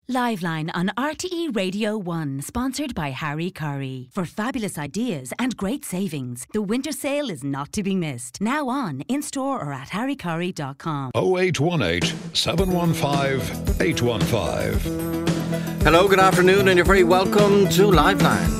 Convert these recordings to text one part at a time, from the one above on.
Liveline on RTE Radio 1, sponsored by Harry Curry. For fabulous ideas and great savings, the winter sale is not to be missed. Now on, in-store or at harrycurry.com. 0818 715 815. Hello, good afternoon, and you're very welcome to Liveline.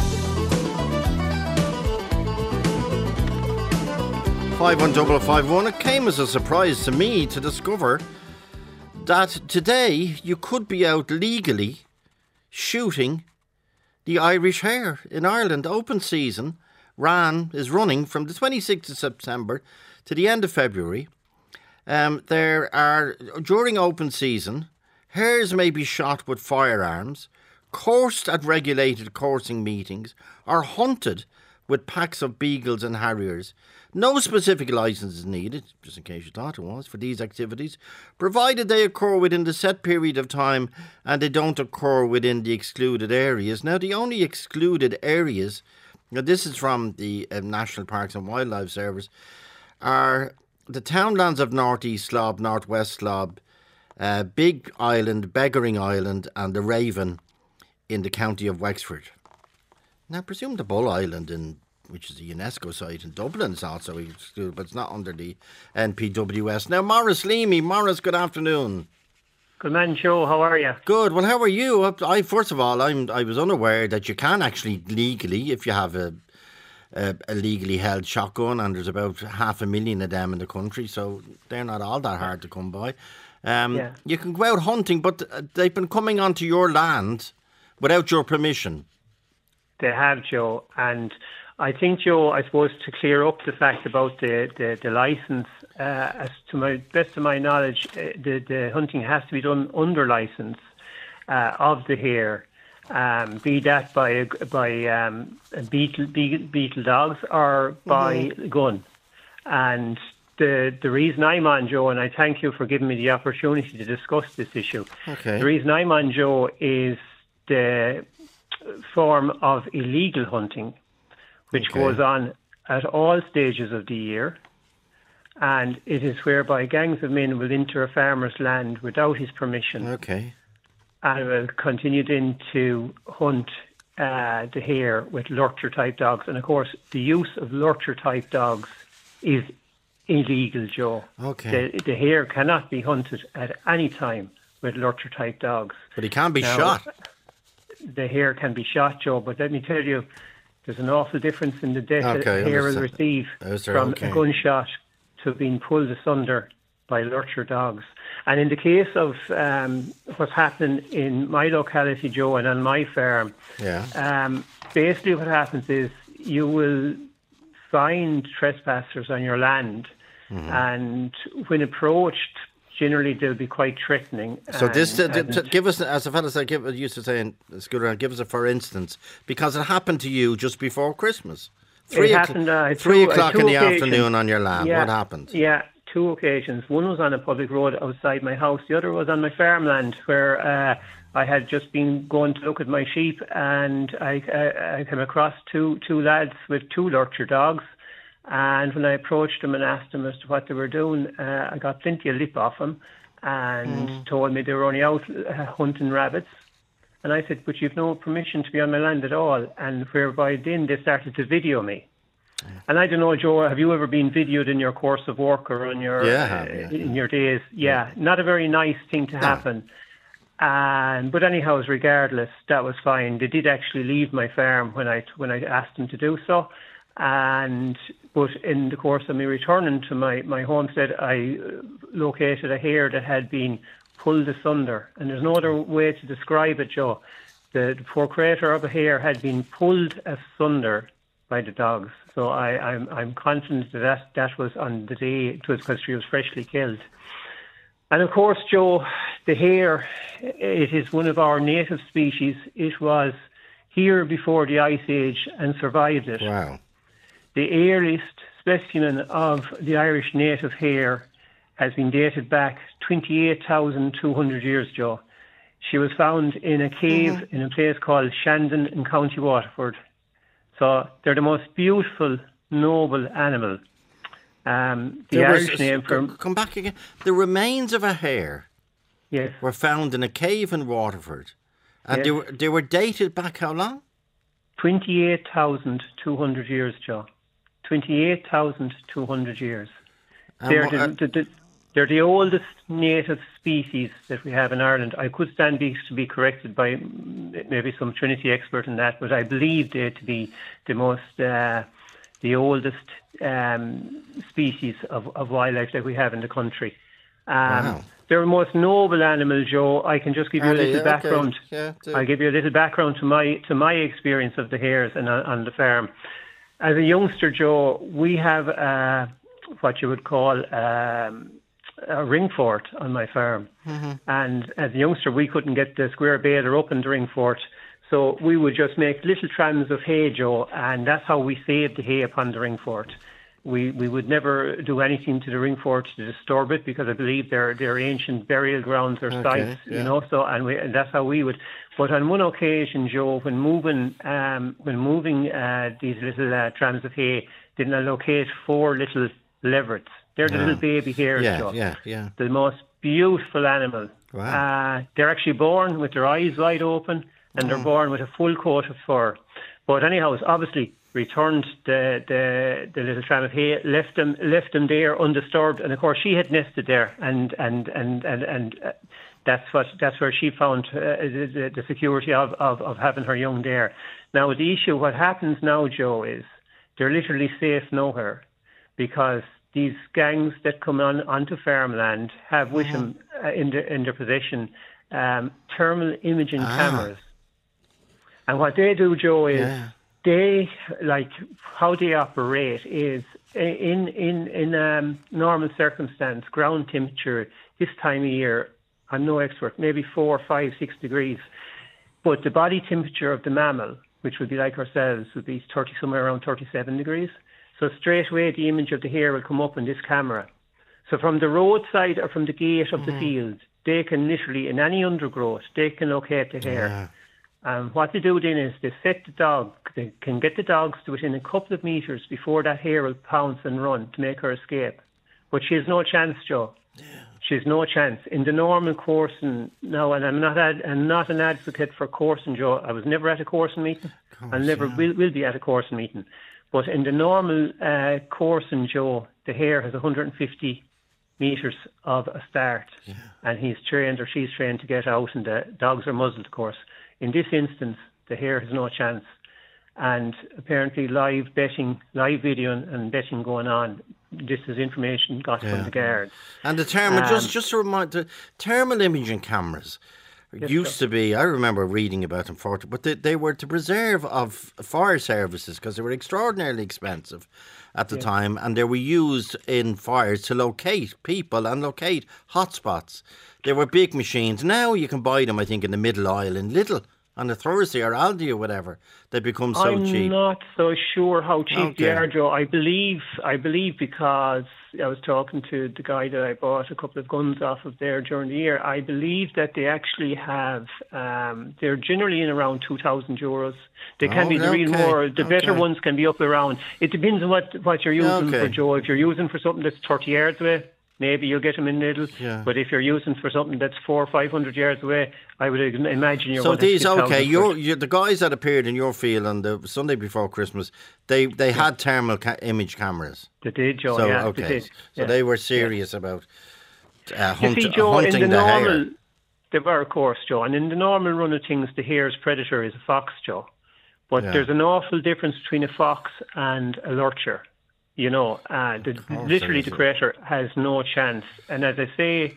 51551. It came as a surprise to me to discover that today you could be out legally shooting the Irish hare in Ireland. Open season is running from the 26th of September to the end of February. During open season, hares may be shot with firearms, coursed at regulated coursing meetings, or hunted with packs of beagles and harriers. No specific licence is needed, just in case you thought it was, for these activities, provided they occur within the set period of time and they don't occur within the excluded areas. Now, the only excluded areas, now this is from the National Parks and Wildlife Service, are the townlands of North East Slob, North West Slob, Big Island, Beggering Island, and the Raven in the county of Wexford. Now, I presume the Bull Island, which is a UNESCO site in Dublin, is also excluded, but it's not under the NPWS. Now, Maurice Leamy. Maurice, good afternoon. Good man, Joe. How are you? Good. Well, how are you? First of all, I was unaware that you can actually legally, if you have a legally held shotgun, and there's about 500,000 of them in the country, so they're not all that hard to come by. You can go out hunting, but they've been coming onto your land without your permission. They have, Joe, and I think, Joe, I suppose to clear up the fact about the licence, as to my best of my knowledge, the hunting has to be done under licence of the hare, be that by beetle dogs or by gun. And the reason I'm on, Joe, and I thank you for giving me the opportunity to discuss this issue. Okay. The reason I'm on, Joe, is the form of illegal hunting, which goes on at all stages of the year, and it is whereby gangs of men will enter a farmer's land without his permission, and will continue then to hunt the hare with lurcher-type dogs. And of course, the use of lurcher-type dogs is illegal, Joe. The hare cannot be hunted at any time with lurcher-type dogs. But he can be shot. The hare can be shot, Joe, but let me tell you, there's an awful difference in the death a hare will receive from a gunshot to being pulled asunder by lurcher dogs. And in the case of what's happening in my locality, Joe, and on my farm, basically what happens is you will find trespassers on your land, and when approached, generally they'll be quite threatening. So give us, as a fellow used to say in school, give us a for instance, because it happened to you just before Christmas. 3 o'clock in the afternoon on your land. What happened? Yeah, 2 occasions. One was on a public road outside my house. The other was on my farmland, where I had just been going to look at my sheep, and I came across two lads with 2 lurcher dogs. And when I approached them and asked them as to what they were doing, I got plenty of lip off them, and told me they were only out hunting rabbits. And I said, but you've no permission to be on my land at all. And whereby then they started to video me. And I don't know, Joe, have you ever been videoed in your course of work or on your in your days? Yeah, not a very nice thing to happen. But anyhow, regardless, that was fine. They did actually leave my farm when I asked them to do so. But in the course of me returning to my homestead, I located a hare that had been pulled asunder, and there's no other way to describe it, Joe. The poor creature of a hare had been pulled asunder by the dogs. So I'm confident that was on the day it was because she was freshly killed. And of course, Joe, the hare, it is one of our native species. It was here before the Ice Age and survived it. Wow. The earliest specimen of the Irish native hare has been dated back 28,200 years, Joe. She was found in a cave in a place called Shandon in County Waterford. So they're the most beautiful, noble animal. The Irish name for... Come back again. The remains of a hare Yes. were found in a cave in Waterford. And Yes. they were dated back how long? 28,200 years, Joe. 28,200 years. And They're the oldest native species that we have in Ireland. I could stand to be corrected by maybe some Trinity expert in that, but I believe they to be the oldest species of wildlife that we have in the country. Wow. They're the most noble animal, Joe. I can just give you a little background. Yeah, I'll give you a little background to my experience of the hares and on the farm. As a youngster, Joe, we have what you would call a ring fort on my farm. And as a youngster, we couldn't get the square baler up in the ring fort. So we would just make little trams of hay, Joe, and that's how we saved the hay upon the ring fort. We would never do anything to the ring fort to disturb it, because I believe they're ancient burial grounds or sites, you know. So and that's how we would. But on one occasion, Joe, when moving these little trams of hay, didn't locate 4 little leverets. They're the little baby hares, Joe. Yeah. The most beautiful animal. Wow. They're actually born with their eyes wide open, and they're born with a full coat of fur. But anyhow, it's obviously returned the little tram of hay, left them there undisturbed, and of course she had nested there, and that's where she found the security of having her young there. Now the issue, what happens now, Joe, is they're literally safe nowhere, because these gangs that come onto farmland have with them in their possession thermal imaging cameras. And what they do, Joe, is they, like, how they operate is in normal circumstance, ground temperature this time of year, I'm no expert, maybe 4, 5, 6 degrees. But the body temperature of the mammal, which would be like ourselves, would be somewhere around 37 degrees. So straight away the image of the hare will come up in this camera. So from the roadside or from the gate of the field, they can literally, in any undergrowth, they can locate the hare. And what they do then is they set the dog, they can get the dogs to within a couple of metres before that hare will pounce and run to make her escape. But she has no chance, Joe. She has no chance. In the normal coursing, now, and I'm not an advocate for coursing, Joe. I was never at a coursing meeting. I never will be at a coursing meeting. But in the normal coursing, Joe, the hare has 150 metres of a start. And he's trained or she's trained to get out, and the dogs are muzzled, of course. In this instance, the hare has no chance. And apparently live video and betting going on. This is information got from the guards. And the thermal, just to remind, the thermal imaging cameras used to be, I remember reading about them, but they were to preserve of fire services, because they were extraordinarily expensive at the time, and they were used in fires to locate people and locate hotspots. They were big machines. Now you can buy them, I think, in the middle aisle in Lidl on a Thursday or Aldi or whatever. They become so cheap. I'm not so sure how cheap they are, Joe. I believe because I was talking to the guy that I bought a couple of guns off of there during the year. I believe that they actually have, they're generally in around €2,000. They can be the real more, the better ones can be up around. It depends on what you're using for, Joe. If you're using for something that's 30 yards away, maybe you'll get them in Lidl. But if you're using for something that's 400 or 500 yards away, I would imagine you're. So these, you're the guys that appeared in your field on the Sunday before Christmas. They had thermal image cameras. They did, Joe. So they did. So they were serious about hunting Joe, the hare. They were, of course, Joe. And in the normal run of things, the hare's predator is a fox, Joe. But there's an awful difference between a fox and a lurcher. You know, literally the predator has no chance. And as I say,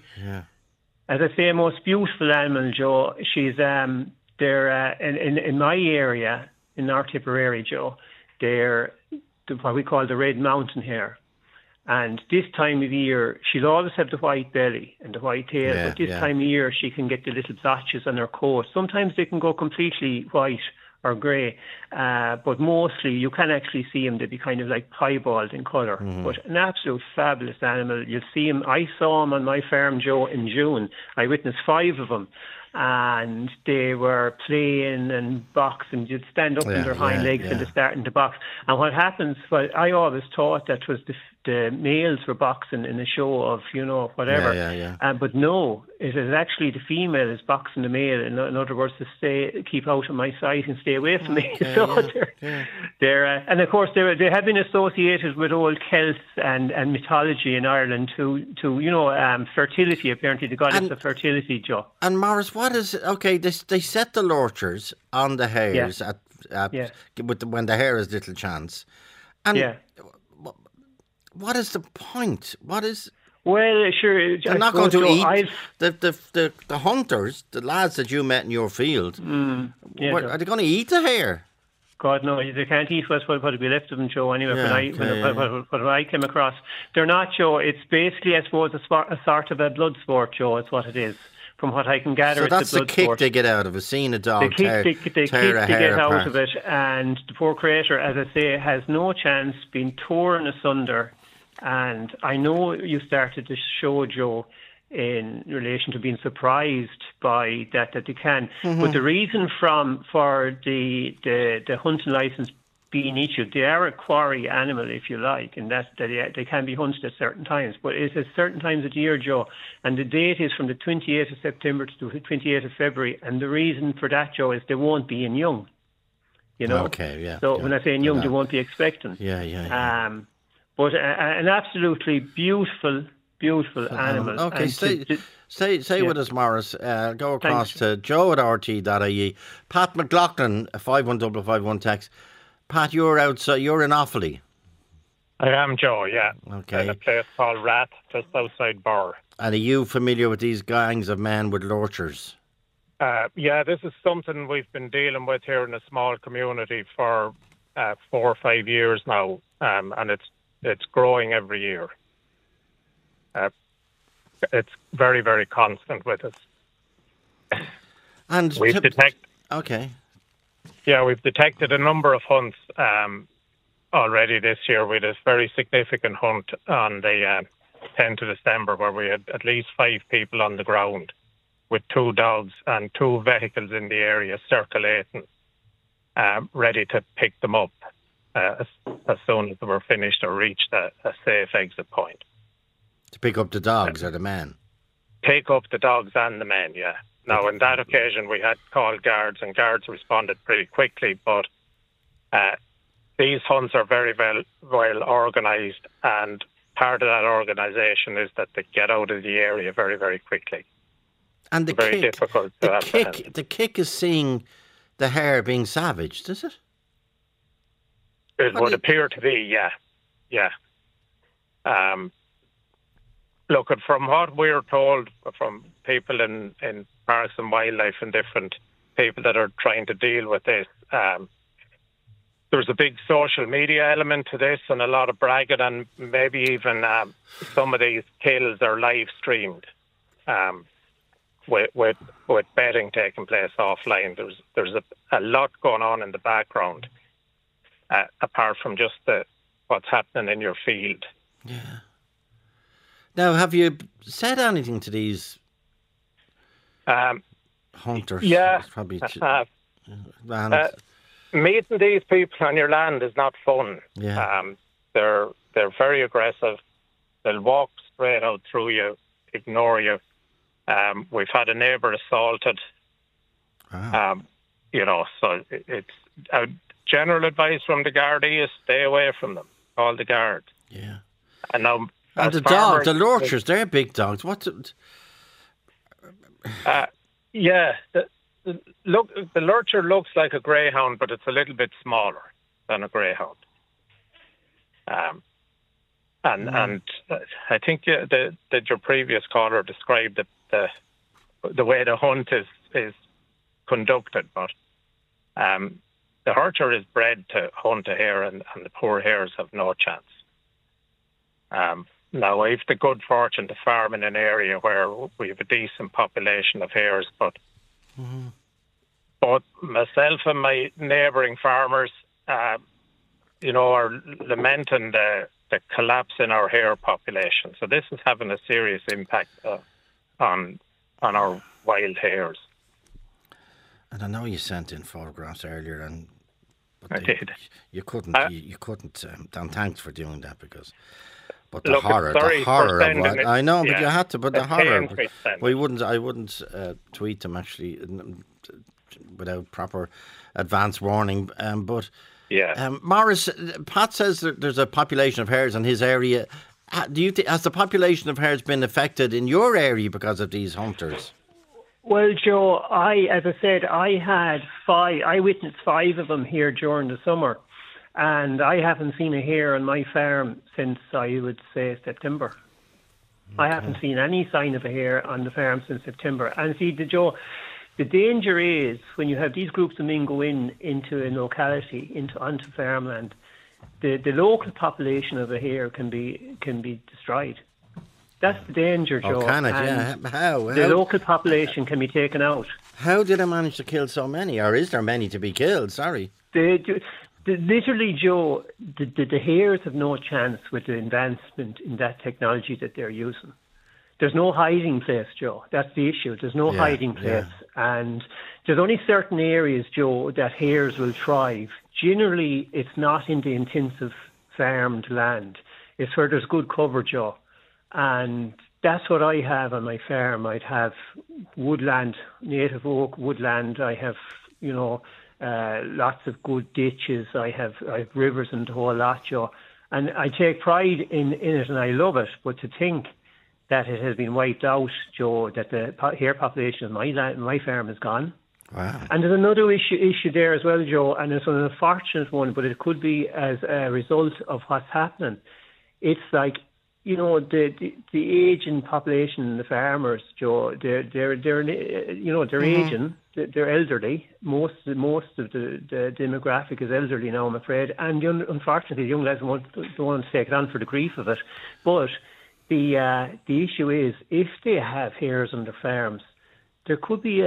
most beautiful animal, Joe. She's they're in my area, in our Tipperary, Joe. They're what we call the red mountain hare. And this time of year, she'll always have the white belly and the white tail. But this time of year, she can get the little blotches on her coat. Sometimes they can go completely white or grey, but mostly you can actually see them. They'd be kind of like piebald in colour, but an absolute fabulous animal. You'll see them. I saw them on my farm, Joe, in June. I witnessed 5 of them, and they were playing and boxing. You'd stand up on their hind legs and they're starting to box. And what happens, well, I always thought that was the males were boxing in a show of, whatever. But no, it is actually the female is boxing the male. In other words, to keep out of my sight and stay away from me. They're and of course they have been associated with old Celts and mythology in Ireland to fertility. Apparently, the goddess of fertility, Joe. And Maurice, what is they set the lurchers on the hares when the hare has little chance, and what is the point? What is? Well, sure. They're not going to eat the hunters, the lads that you met in your field. Are they going to eat the hare? God, no, they can't eat what would be left of them, Joe, anyway. When I came across, they're not, Joe. It's basically, I suppose, a sort of a blood sport, Joe, is what it is. From what I can gather, so that's the kick they get out of it, seeing a dog tear a hare apart. Out of it, and the poor creature, as I say, has no chance, being torn asunder. And I know you started the show, Joe, in relation to being surprised by that they can. But the reason for the hunting licence being issued, they are a quarry animal, if you like, and that they can be hunted at certain times. But it's at certain times of the year, Joe, and the date is from the 28th of September to the 28th of February. And the reason for that, Joe, is they won't be in young. So when I say in young, they won't be expecting. But an absolutely beautiful animal. Okay, stay with us, Maurice. Go across to Joe at RT.ie. Pat McLaughlin, 51551 text. Pat, you're outside. You're in Offaly. I am, Joe. Yeah. Okay. In a place called Rath, just outside Burr. And are you familiar with these gangs of men with lurchers? This is something we've been dealing with here in a small community for 4 or 5 years now, and it's growing every year. It's very, very constant with us. And we've detected. Okay. Yeah, we've detected a number of hunts already this year. We had a very significant hunt on the 10th of December where we had at least 5 people on the ground with 2 dogs and 2 vehicles in the area circulating, ready to pick them up as soon as they were finished or reached a safe exit point. To pick up the dogs or the men? Pick up the dogs and the men, yeah. Now, on that occasion, we had called guards, and guards responded pretty quickly, but these hunts are very well organised, and part of that organisation is that they get out of the area very, very quickly. And the kick is seeing the hare being savaged, is it? It would appear to be, yeah. Look, from what we're told from people in parks and wildlife and different people that are trying to deal with this, there's a big social media element to this and a lot of bragging, and maybe even some of these kills are live streamed with betting taking place offline. There's a lot going on in the background apart from just what's happening in your field. Yeah. Now, have you said anything to these hunters? Yeah, probably meeting these people on your land is not fun. Yeah. They're very aggressive. They'll walk straight out through you, ignore you. We've had a neighbour assaulted. Wow. So it's general advice from the Gardaí is stay away from them. Call the guards. Yeah. And now. And the dogs, the lurchers, they're big dogs. The lurcher looks like a greyhound, but it's a little bit smaller than a greyhound. And I think that your previous caller described the way the hunt is conducted, but the archer is bred to hunt a hare, and the poor hares have no chance. Now, I've the good fortune to farm in an area where we have a decent population of hares, but both myself and my neighbouring farmers, are lamenting the collapse in our hare population. So this is having a serious impact on our wild hares. And I know you sent in photographs earlier, and I did. You couldn't. You couldn't. And thanks for doing that But Look, the horror of what it. I know, but Yeah. you had to. But the It's horror. paying for it, then. Well, I wouldn't tweet them actually without proper advance warning. But Yeah. Morris, Pat says that there's a population of hares in his area. Do you has the population of hares been affected in your area because of these hunters? Well, Joe, as I said, I witnessed 5 of them here during the summer, and I haven't seen a hare on my farm since, I would say, September. Okay. I haven't seen any sign of a hare on the farm since September. And see, Joe, the danger is when you have these groups of men go into a locality, onto farmland, the local population of a hare can be destroyed. That's the danger, Joe. Oh, can it? Yeah. How? The local population can be taken out. How did I manage to kill so many? Or is there many to be killed? Sorry. Literally, Joe, the hares have no chance with the advancement in that technology that they're using. There's no hiding place, Joe. That's the issue. There's no hiding place. Yeah. And there's only certain areas, Joe, that hares will thrive. Generally, it's not in the intensive farmed land. It's where there's good cover, Joe. And that's what I have on my farm. I'd have woodland, native oak woodland. I have, lots of good ditches. I have rivers and the whole lot, Joe. And I take pride in it and I love it. But to think that it has been wiped out, Joe, that the hare population of my farm is gone. Wow. And there's another issue there as well, Joe, and it's an unfortunate one, but it could be as a result of what's happening. It's like, the aging population in the farmers, Joe, they're aging, they're elderly. Most of the demographic is elderly now, I'm afraid. And unfortunately, the young lads don't want to take it on for the grief of it. But the issue is, if they have hares on their farms, there could be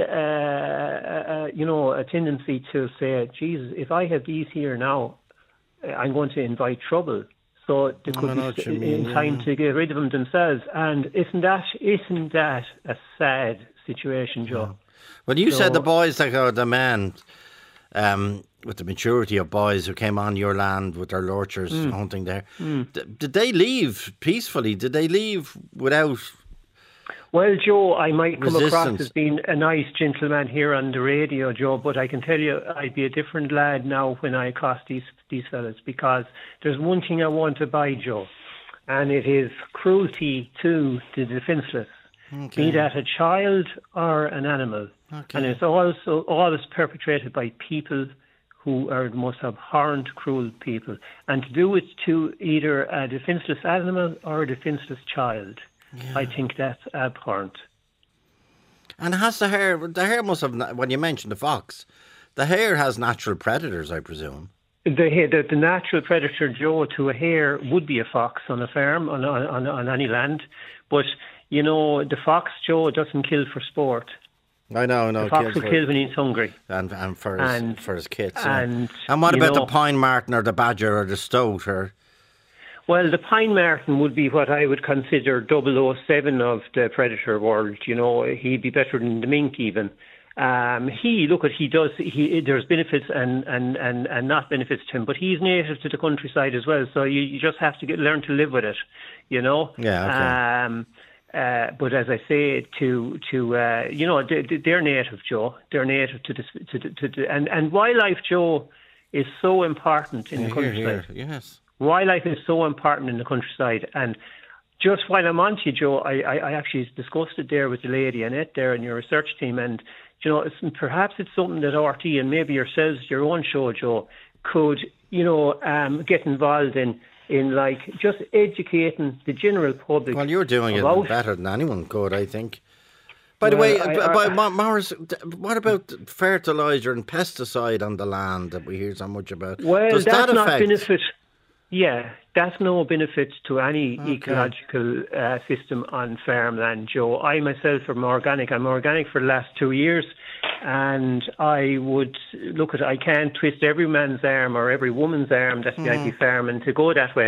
a tendency to say, Jesus, if I have these here now, I'm going to invite trouble. So they could be in time to get rid of them themselves. And isn't that a sad situation, Joe? Well, you said the boys, like the men, with the maturity of boys who came on your land with their lurchers hunting there, did they leave peacefully? Did they leave without... Well, Joe, I might come resistance? across as being a nice gentleman here on the radio, Joe, but I can tell you I'd be a different lad now when I cross these fellas, because there's one thing I want to buy, Joe, and it is cruelty to the defenceless, be that a child or an animal. Okay. And it's also always perpetrated by people who are the most abhorrent, cruel people, and to do it to either a defenceless animal or a defenceless child. Yeah. I think that's abhorrent. And has the hare must have, when you mentioned the fox, the hare has natural predators, I presume. The natural predator, Joe, to a hare would be a fox on a farm, on any land. But, the fox, Joe, doesn't kill for sport. I know. The fox will kill when he's hungry. And for his kits. And what about the pine marten or the badger or the stoat? Well, the pine marten would be what I would consider 007 of the predator world. He'd be better than the mink even. There's benefits and not benefits to him, but he's native to the countryside as well. So you just have to learn to live with it, Yeah. Okay. But as I say, they're native, Joe. They're native to and wildlife, Joe, is so important in the countryside. Yes. Wildlife is so important in the countryside, and just while I'm on to you, Joe, I actually discussed it there with the lady Annette there in your research team, and perhaps it's something that RT and maybe yourselves, your own show, Joe, could get involved in like just educating the general public. Well, you're doing it better than anyone could, I think. By the way, Morris, what about fertiliser and pesticide on the land that we hear so much about? Well, does that's that not affect? Benefit. Yeah, that's no benefit to any ecological system on farmland, Joe. I myself am organic. I'm organic for the last 2 years, and I would I can't twist every man's arm or every woman's arm that's behind the farm and to go that way.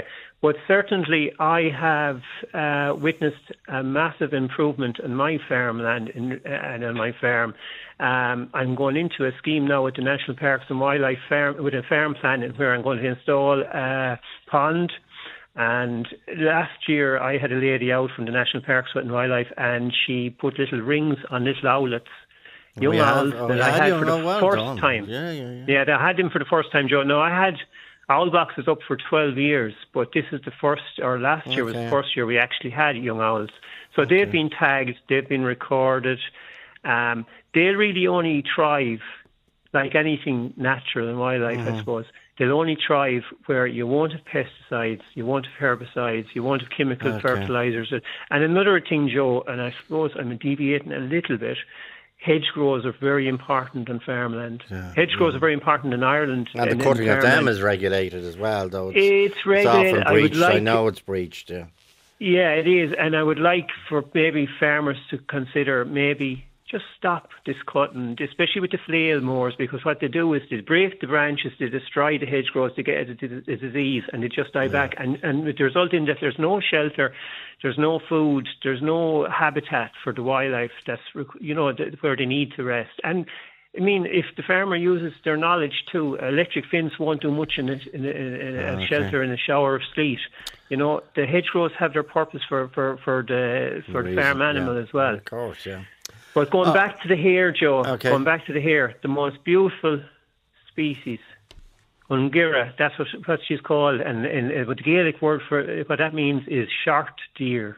But certainly I have witnessed a massive improvement in my farmland and in my farm. I'm going into a scheme now with the National Parks and Wildlife Farm, with a farm plan where I'm going to install a pond. And last year I had a lady out from the National Parks and Wildlife, and she put little rings on little owlets. Young owls that I had for the first time. Yeah, I had them for the first time, Joe. No, I had owl boxes up for 12 years, but this is the first, or last year was the first year we actually had young owls. So they've been tagged, they've been recorded. They really only thrive, like anything natural in wildlife, I suppose. They'll only thrive where you won't have pesticides, you won't have herbicides, you won't have chemical fertilizers. And another thing, Joe, and I suppose I'm deviating a little bit, hedgerows are very important on farmland. Hedgerows are very important in Ireland. And the cutting of them is regulated as well, though. It's regulated. It's often breached. I know it's breached, yeah. Yeah, it is. And I would like for maybe farmers to consider maybe just stop this cutting, especially with the flail mowers, because what they do is they break the branches, they destroy the hedgerows to get a disease, and they just die back. And with the result in that there's no shelter, there's no food, there's no habitat for the wildlife that's, where they need to rest. And I mean, if the farmer uses their knowledge too, electric fence won't do much in a shelter in a shower of sleet. The hedgerows have their purpose for the farm animal as well. Of course, yeah. But going back to the hare, Joe, going back to the hare, the most beautiful species, Ungira, that's what she's called, and the Gaelic word for what that means is short deer.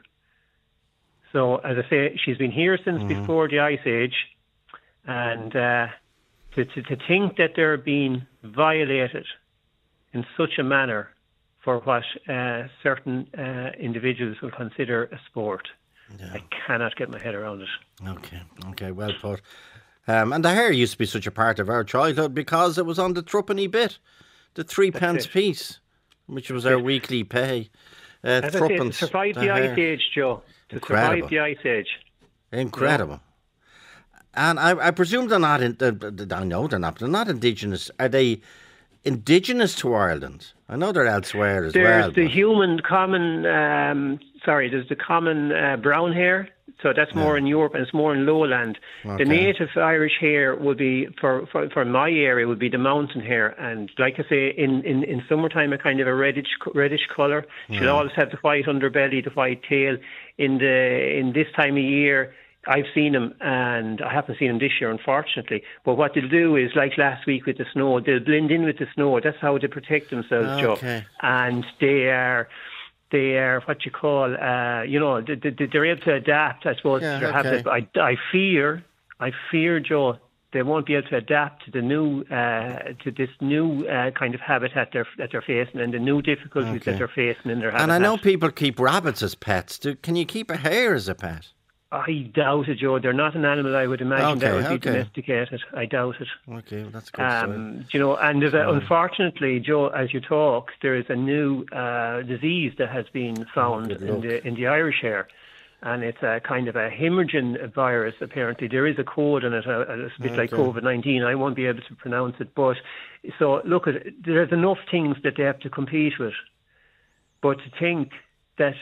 So, as I say, she's been here since before the Ice Age, and to think that they're being violated in such a manner for what certain individuals will consider a sport. Yeah. I cannot get my head around it. Okay, well put. And the hare used to be such a part of our childhood because it was on the threepenny bit, the 3 pence piece, which was our weekly pay. As I say, to survive the Ice Age, Joe. Survive the Ice Age. Incredible. And I presume they're not. I know they're not. They're not indigenous. Are they indigenous to Ireland? I know they're elsewhere as well. There's the common brown hare, so that's more in Europe, and it's more in lowland. The native Irish hare would be, for my area, would be the mountain hare, and like I say, in summertime, a kind of a reddish colour. She'll always have the white underbelly, the white tail. In this time of year, I've seen them, and I haven't seen them this year, unfortunately. But what they'll do is, like last week with the snow, they'll blend in with the snow. That's how they protect themselves, Joe. And they are what you call, they're able to adapt, I suppose. I fear, Joe, they won't be able to adapt to the new, to this new kind of habitat that they're facing, and the new difficulties that they're facing in their habitat. And I know people keep rabbits as pets. Can you keep a hare as a pet? I doubt it, Joe. They're not an animal I would imagine that would be domesticated. I doubt it. Okay, well, that's good. And unfortunately, Joe, as you talk, there is a new disease that has been found in the Irish hare, and it's a kind of a hemorrhagin virus. Apparently, there is a code in it. It's a bit like COVID-19. I won't be able to pronounce it, but so look, there's enough things that they have to compete with, but to think that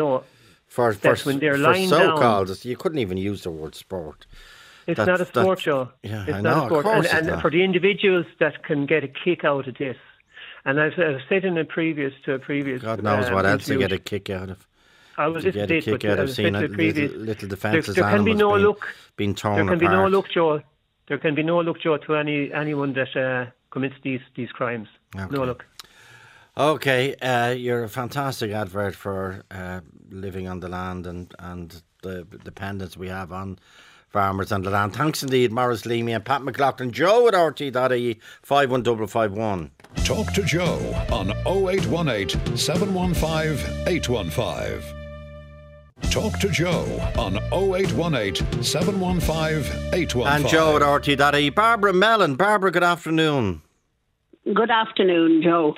For when they're lying so-called, down, you couldn't even use the word sport. It's not a sport, Joe. Yeah, it's I not know, a sport. of course And for the individuals that can get a kick out of this, and I've said in a previous God knows what else they get a kick out of. I was just a kick out. I've seen little defences. There can be no look. Being torn apart. There can be no look, Joe. There can be no look, Joe, to anyone that commits these crimes. Okay. No look. Okay, you're a fantastic advert for living on the land and the dependence we have on farmers on the land. Thanks indeed, Maurice Leamy and Pat McLaughlin. Joe at RT.ie 51551. Talk to Joe on 0818 715 815. Talk to Joe on 0818 715 815. And Joe at RT.ie. Barbara Mellon. Barbara, good afternoon. Good afternoon, Joe.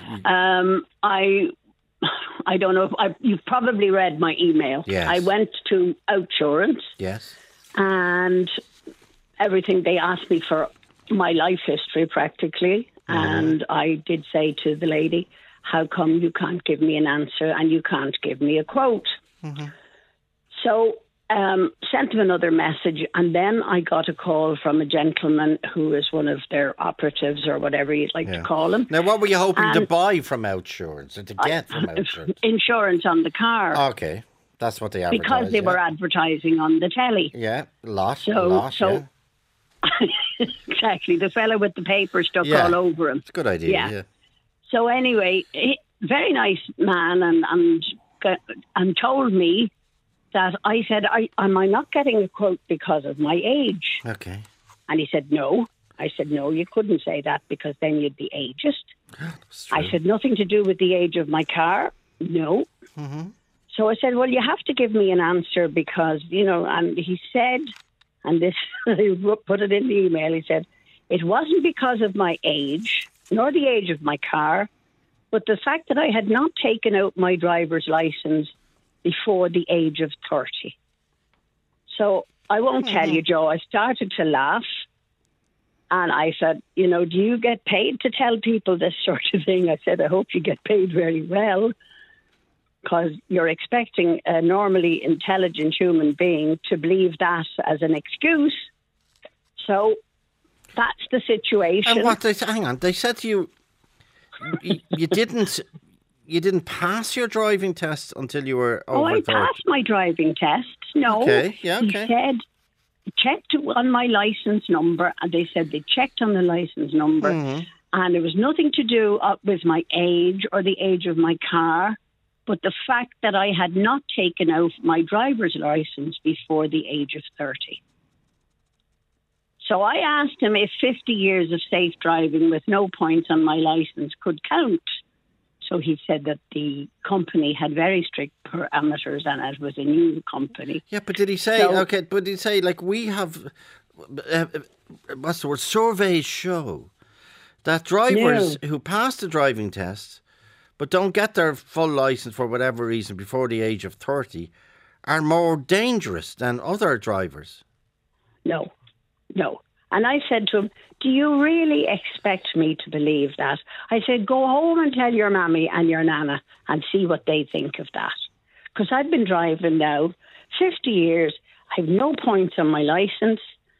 I don't know if you've probably read my email. Yes. I went to Outsurance. Yes. And everything, they asked me for my life history practically. And I did say to the lady, how come you can't give me an answer and you can't give me a quote? So sent them another message, and then I got a call from a gentleman who is one of their operatives or whatever you'd like to call him. Now, what were you hoping to buy from Outsurance or to get from Outsurance? Insurance on the car. Okay, that's what they advertised. Because they were advertising on the telly. Yeah, a lot. Exactly. The fellow with the paper stuck all over him. It's a good idea, yeah. So anyway, very nice man and told me that I said, am I not getting a quote because of my age? Okay. And he said, no. I said, no, you couldn't say that because then you'd be ageist. I said, nothing to do with the age of my car? No. So I said, well, you have to give me an answer because, and he said, and this, he put it in the email, he said, it wasn't because of my age, nor the age of my car, but the fact that I had not taken out my driver's license before the age of 30. So I won't tell you, Joe, I started to laugh. And I said, do you get paid to tell people this sort of thing? I said, I hope you get paid very well, because you're expecting a normally intelligent human being to believe that as an excuse. So that's the situation. And what hang on, they said to you, you didn't pass your driving test until you were over 30. I passed my driving test. No. Okay, yeah, okay. He said, checked on my license number, and they said they checked on the license number, and it was nothing to do with my age or the age of my car, but the fact that I had not taken out my driver's license before the age of 30. So I asked him if 50 years of safe driving with no points on my license could count. So he said that the company had very strict parameters and it was a new company. Yeah, but did he say, like we have, what's the word, surveys show that drivers who pass the driving test but don't get their full licence for whatever reason before the age of 30 are more dangerous than other drivers? No. And I said to him, do you really expect me to believe that? I said, go home and tell your mammy and your nana and see what they think of that. Because I've been driving now 50 years. I have no points on my licence.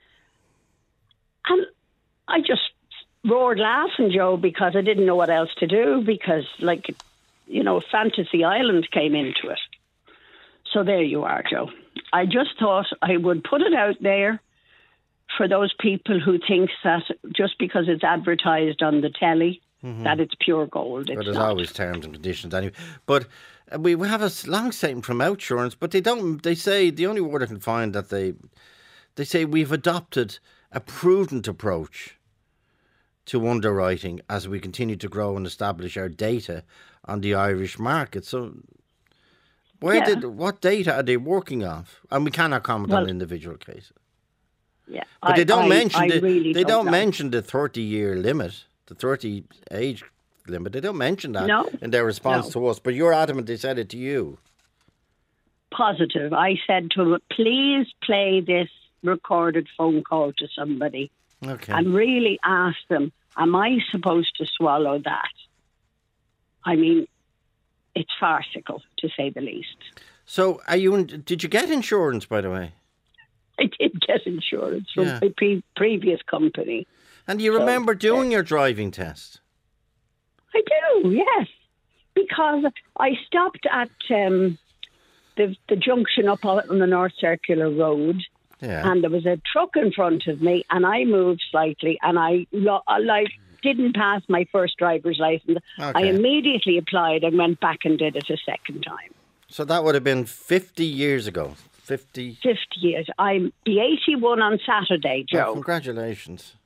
And I just roared laughing, Joe, because I didn't know what else to do because, Fantasy Island came into it. So there you are, Joe. I just thought I would put it out there for those people who think that just because it's advertised on the telly, that it's pure gold. But there's always terms and conditions anyway. But we have a long statement from Outsurance, but they say, the only word I can find that they say we've adopted a prudent approach to underwriting as we continue to grow and establish our data on the Irish market. So what data are they working off? And we cannot comment on individual cases. Yeah, but they don't mention they don't mention the 30-year limit, the 30 age limit. They don't mention that in their response to us. But you're adamant they said it to you. Positive. I said to them, please play this recorded phone call to somebody and really ask them, am I supposed to swallow that? I mean, it's farcical, to say the least. So, did you get insurance, by the way? I did get insurance from my previous company. And do you remember doing your driving test? I do, yes. Because I stopped at the junction up on the North Circular Road, and there was a truck in front of me, and I moved slightly, and I didn't pass my first driver's license. I immediately applied and went back and did it a second time. So that would have been 50 years ago. 50 years. I'm the 81 on Saturday, Joe. Oh, congratulations.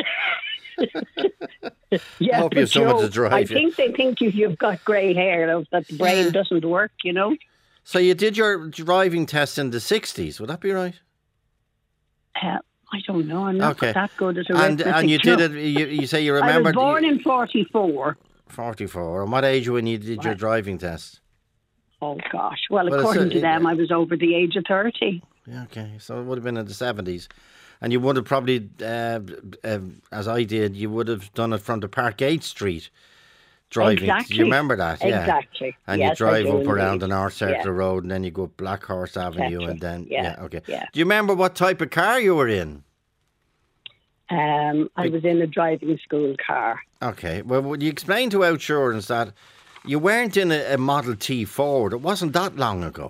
Yeah, I hope you have someone to drive I think they think you've got grey hair, that the brain doesn't work, So you did your driving test in the 60s, would that be right? I don't know. I'm not that good at arithmetic. And you did it, you say you remember... I was born in 44. 44. And what age when you did your driving test? Oh, gosh. Well, according to them, I was over the age of 30. Yeah, okay. So it would have been in the 70s. And you would have probably, as I did, you would have done it from the Parkgate Street driving. Exactly. You remember that? Yeah. Exactly. And yes, you drive I do up around indeed. the North Circular Yeah. Road, and then you go up Black Horse Avenue, Exactly. and then okay. Yeah. Do you remember what type of car you were in? I was in a driving school car. Okay. Well, would you explain to Outsurance that you weren't in a Model T Ford? It wasn't that long ago.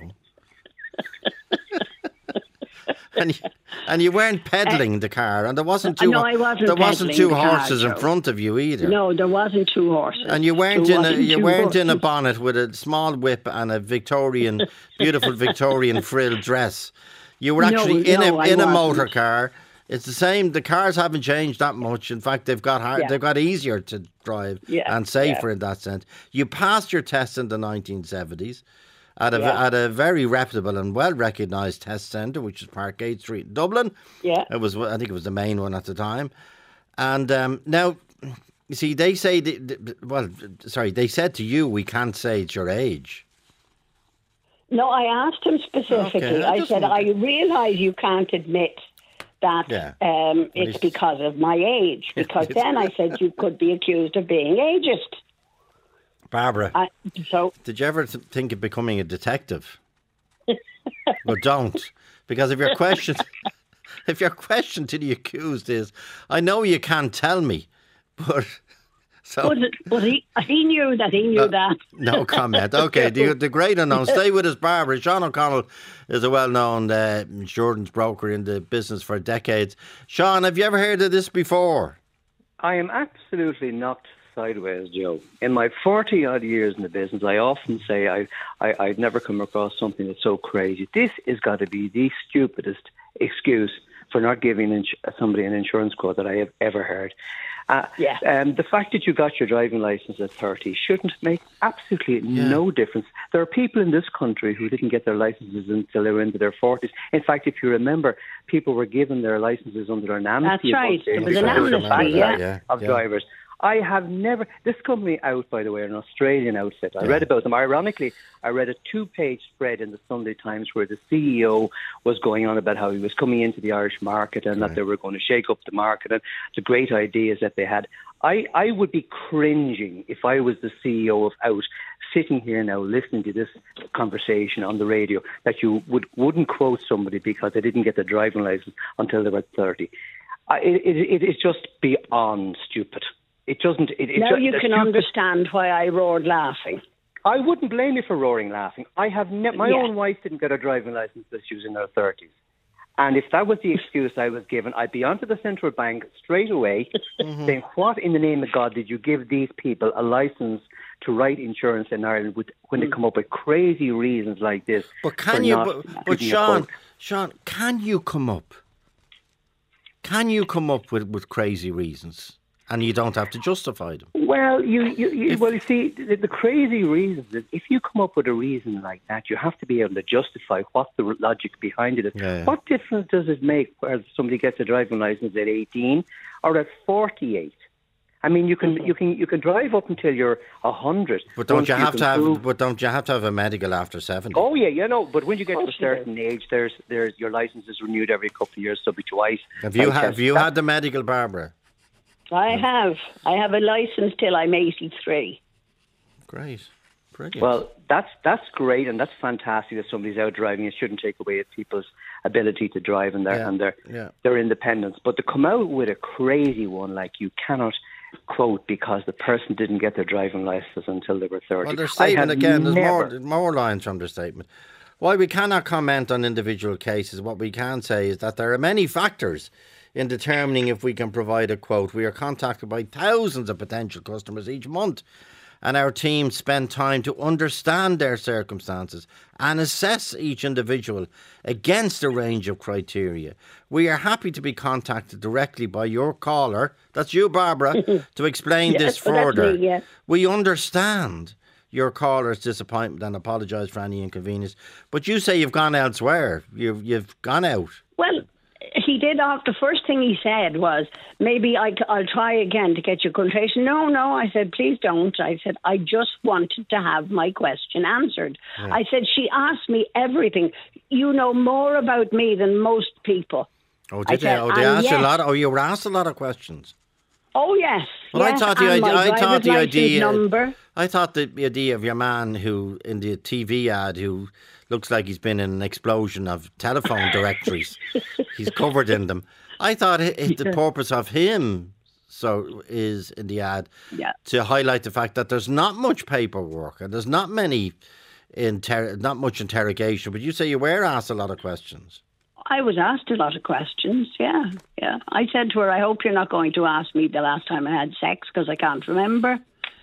and you weren't pedaling the car, and there wasn't two. No, I wasn't. There wasn't pedaling two the car, horses in Joe. front of you either. No, there wasn't two horses. And you weren't There in wasn't two in a horses. bonnet with a small whip and a beautiful Victorian frill dress. You were No, actually no, I in a wasn't. motor car. It's the same. The cars haven't changed that much. In fact, they've got easier to drive and safer in that sense. You passed your test in the 1970s at a very reputable and well recognised test centre, which is Parkgate Street in Dublin. Yeah, I think it was the main one at the time. And now, you see, they say they said to you, we can't say it's your age. No, I asked him specifically. Okay, I said, I realise you can't admit that it's because of my age, because then I said you could be accused of being ageist. Barbara, did you ever think of becoming a detective? Well, don't, because if your question to the accused is, I know you can't tell me, but But he knew that. He knew that. No comment. Okay, the great unknown. Stay with us, Barbara. Sean O'Connell is a well-known insurance broker in the business for decades. Sean, have you ever heard of this before? I am absolutely knocked sideways, Joe. In my 40-odd years in the business, I often say I've never come across something that's so crazy. This has got to be the stupidest excuse for not giving somebody an insurance quote that I have ever heard. The fact that you got your driving licence at 30 shouldn't make absolutely no difference. There are people in this country who didn't get their licences until they were into their 40s. In fact, if you remember, people were given their licences under an amnesty. That's right. There was an amnesty, of drivers. I have never... This company out, by the way, an Australian outfit. I read about them. Ironically, I read a 2-page spread in the Sunday Times where the CEO was going on about how he was coming into the Irish market and that they were going to shake up the market and the great ideas that they had. I would be cringing if I was the CEO of Out, sitting here now listening to this conversation on the radio, that you wouldn't quote somebody because they didn't get their driving licence until they were 30. It is just beyond stupid. It doesn't. Now you can understand why I roared laughing. I wouldn't blame you for roaring laughing. I have my own wife didn't get her driving licence until she was in her 30s. And if that was the excuse I was given, I'd be onto the central bank straight away saying, what in the name of God did you give these people a licence to write insurance in Ireland when they come up with crazy reasons like this? But can you, but Sean, can you come up? Can you come up with crazy reasons? And you don't have to justify them. Well, you see, the crazy reasons is if you come up with a reason like that, you have to be able to justify what the logic behind it is. Yeah. What difference does it make whether somebody gets a driving license at 18 or at 48? I mean, you can drive up until you're 100. But don't you have to have a medical after 70? Oh yeah, But when you get to a certain age, there's your license is renewed every couple of years, so be twice. Have you had the medical, Barbara? I have a licence till I'm 83. Great. Brilliant. Well, that's great and that's fantastic that somebody's out driving. It shouldn't take away people's ability to drive and their independence. But to come out with a crazy one like you cannot quote because the person didn't get their driving licence until they were 30. Well, their statement again, there's more lines from their statement. While we cannot comment on individual cases, what we can say is that there are many factors in determining if we can provide a quote. We are contacted by thousands of potential customers each month, and our team spend time to understand their circumstances and assess each individual against a range of criteria. We are happy to be contacted directly by your caller, that's you, Barbara, to explain this further. That's me, yeah. We understand your caller's disappointment and apologise for any inconvenience, but you say you've gone elsewhere. You've gone out. Well, he did. The first thing he said was, maybe I'll try again to get your quotation. No, I said, please don't. I said, I just wanted to have my question answered. Yeah. I said, she asked me everything. You know more about me than most people. Oh, did they? Oh, they asked you a lot. Oh, you were asked a lot of questions. Oh, yes. Well, yes. I thought the and idea. my I thought the driver's license idea. number. I thought the idea of your man who in the TV ad who looks like he's been in an explosion of telephone directories. He's covered in them. I thought the purpose of him is in the ad to highlight the fact that there's not much paperwork and there's not many not much interrogation. But you say you were asked a lot of questions. I was asked a lot of questions, yeah. I said to her, I hope you're not going to ask me the last time I had sex, because I can't remember.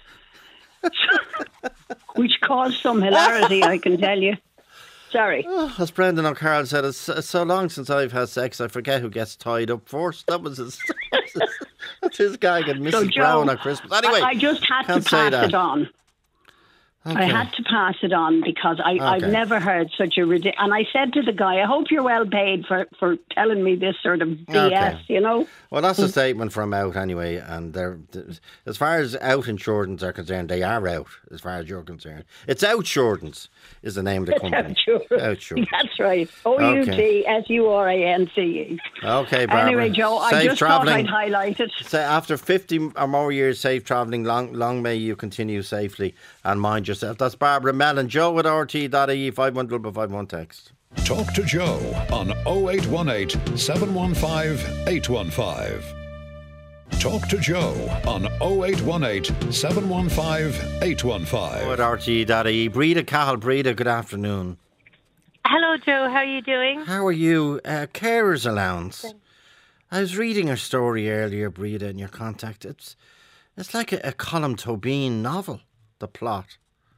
Which caused some hilarity, I can tell you. Sorry. Oh, as Brendan O'Carroll said, it's so long since I've had sex, I forget who gets tied up first. That was his... That's his gag at Mrs. So, Joe, Brown at Christmas. Anyway, I just had to pass it on. Okay. I had to pass it on because I've never heard such a ridiculous... And I said to the guy, I hope you're well paid for telling me this sort of BS, you know? Well, that's a statement from Out anyway. And as far as Out Insurance are concerned, they are out, as far as you're concerned. It's Outsurance is the name of the company. Outsurance. That's right. OUTSURANCE. Okay, Barbara. Anyway, Joe, I just thought I'd highlight it. So after 50 or more years safe travelling, long may you continue safely and mind yourself. That's Barbara Mellon. Joe at RT.ie, 51551 text. Talk to Joe on 0818 715 815. Talk to Joe on 0818 715 815. At RT.ie. Breda Cahill. Breda, good afternoon. Hello, Joe. How are you doing? How are you? Carers allowance. I was reading a story earlier, Breda, in your contact. It's like a Colm Tóibín novel, the plot.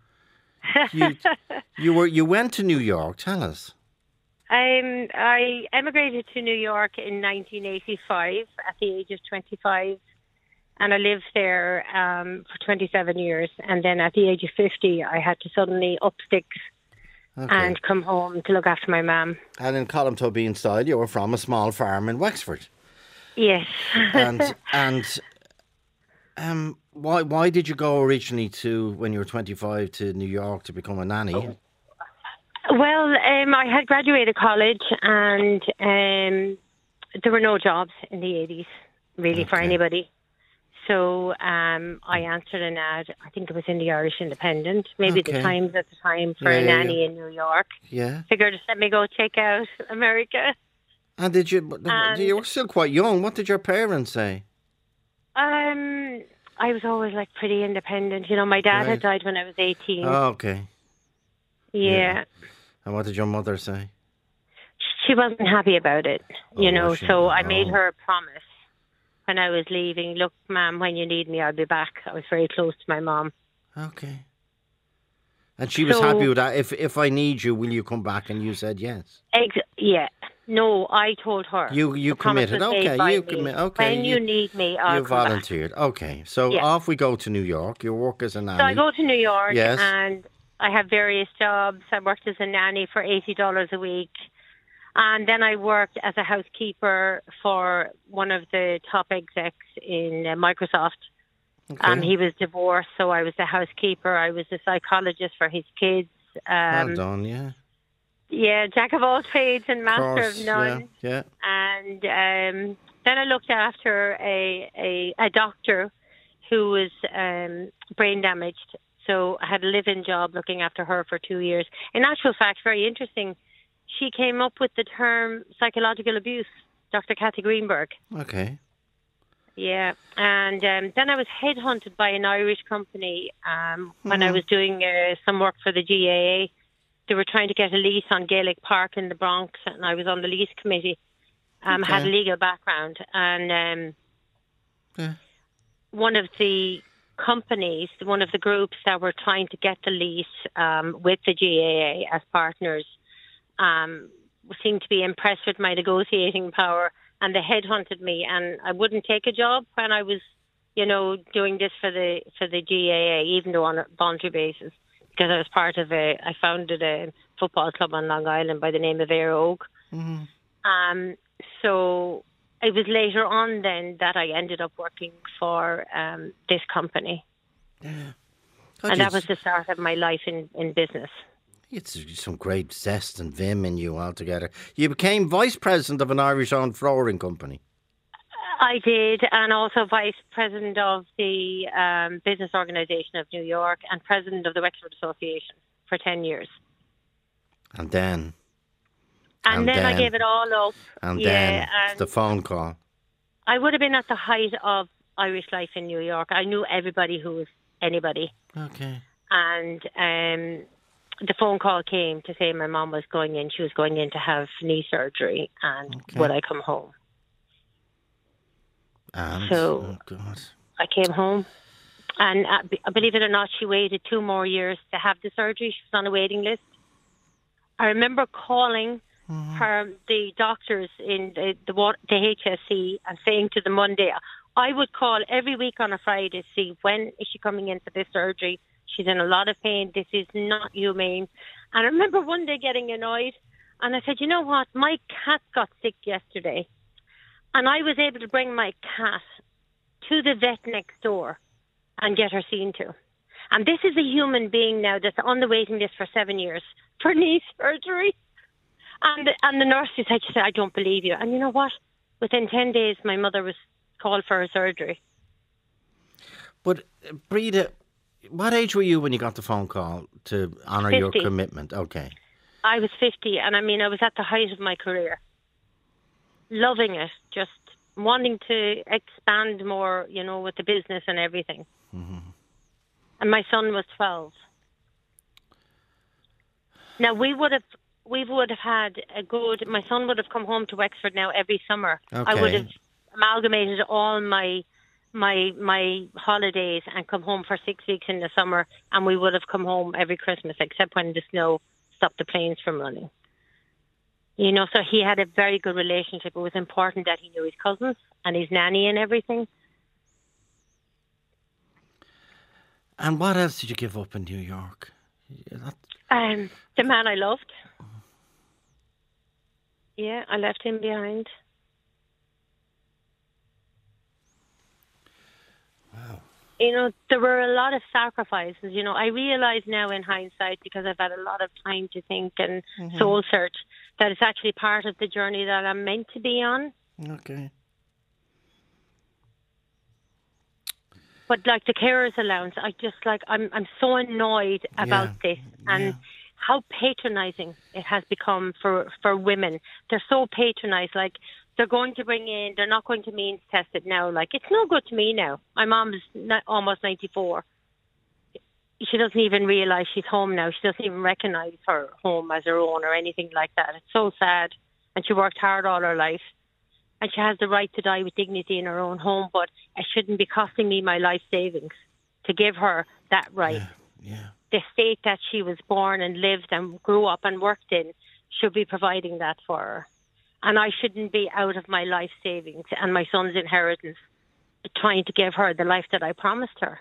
You went to New York. Tell us. I emigrated to New York in 1985 at the age of 25, and I lived there for 27 years. And then at the age of 50, I had to suddenly up sticks and come home to look after my mum. And in Colm Tóibín style, you were from a small farm in Wexford. Yes. and why did you go originally when you were 25 to New York to become a nanny? Oh. Well, I had graduated college and there were no jobs in the 80s, really, for anybody. So I answered an ad, I think it was in the Irish Independent, maybe the Times at the time, for a nanny in New York. Yeah. Figured, let me go check out America. And you were still quite young. What did your parents say? I was always like pretty independent. You know, my dad had died when I was 18. Oh, okay. Yeah. And what did your mother say? She wasn't happy about it, so I made her a promise when I was leaving. Look, Ma'am, when you need me, I'll be back. I was very close to my mom. Okay. And she was happy with that. If I need you, will you come back? And you said yes. Yeah. No, I told her. You committed. Okay. You commit. Okay. When you need me, I'll come volunteered. Back. Okay. So off we go to New York. You work as a nanny. So I go to New York and I have various jobs. I worked as a nanny for $80 a week. And then I worked as a housekeeper for one of the top execs in Microsoft. Okay. He was divorced, so I was the housekeeper. I was the psychologist for his kids. Well done, yeah. Yeah, jack of all trades and master of none. Yeah. And then I looked after a doctor who was brain damaged. So I had a live-in job looking after her for 2 years. In actual fact, very interesting, she came up with the term psychological abuse, Dr. Kathy Greenberg. Okay. Yeah, and then I was headhunted by an Irish company when I was doing some work for the GAA. They were trying to get a lease on Gaelic Park in the Bronx, and I was on the lease committee. Had a legal background, and one of the companies, one of the groups that were trying to get the lease with the GAA as partners, seemed to be impressed with my negotiating power, and they headhunted me, and I wouldn't take a job when I was, doing this for the GAA, even though on a voluntary basis, because I was I founded a football club on Long Island by the name of Éire Óg. Mm-hmm. So it was later on then that I ended up working for this company. Yeah. And that was the start of my life in business. It's some great zest and vim in you altogether. You became vice president of an Irish-owned flooring company. I did, and also vice president of the Business Organization of New York and president of the Wexford Association for 10 years. And then I gave it all up. And then the phone call. I would have been at the height of Irish life in New York. I knew everybody who was anybody. Okay. And the phone call came to say my mom was going in. She was going in to have knee surgery, and would I come home? And so I came home, and believe it or not, she waited 2 more years to have the surgery. She was on a waiting list. I remember calling the doctors in the HSC and saying to them one day, I would call every week on a Friday to see when is she coming in for this surgery. She's in a lot of pain. This is not humane. And I remember one day getting annoyed, and I said, you know what? My cat got sick yesterday. And I was able to bring my cat to the vet next door and get her seen to. And this is a human being now that's on the waiting list for 7 years for knee surgery. And the nurse said, I don't believe you. And you know what? Within 10 days, my mother was called for her surgery. But, Breda, what age were you when you got the phone call to honour 50. your commitment? Okay. I was 50, and I was at the height of my career. Loving it, just wanting to expand more, with the business and everything. Mm-hmm. And my son was 12. Now we would have had my son would have come home to Wexford now every summer. Okay. I would have amalgamated all my holidays and come home for 6 weeks in the summer, and we would have come home every Christmas, except when the snow stopped the planes from running. So he had a very good relationship. It was important that he knew his cousins and his nanny and everything. And what else did you give up in New York? The man I loved. Yeah, I left him behind. Wow. There were a lot of sacrifices. I realise now in hindsight, because I've had a lot of time to think and soul search, that it's actually part of the journey that I'm meant to be on. Okay. But like the carers allowance, I'm so annoyed about this and how patronising it has become for women. They're so patronised, like they're going to they're not going to means test it now. Like, it's no good to me now. My mom is almost 94. She doesn't even realise she's home now. She doesn't even recognise her home as her own or anything like that. It's so sad. And she worked hard all her life. And she has the right to die with dignity in her own home, but it shouldn't be costing me my life savings to give her that right. Yeah. The state that she was born and lived and grew up and worked in should be providing that for her. And I shouldn't be out of my life savings and my son's inheritance trying to give her the life that I promised her.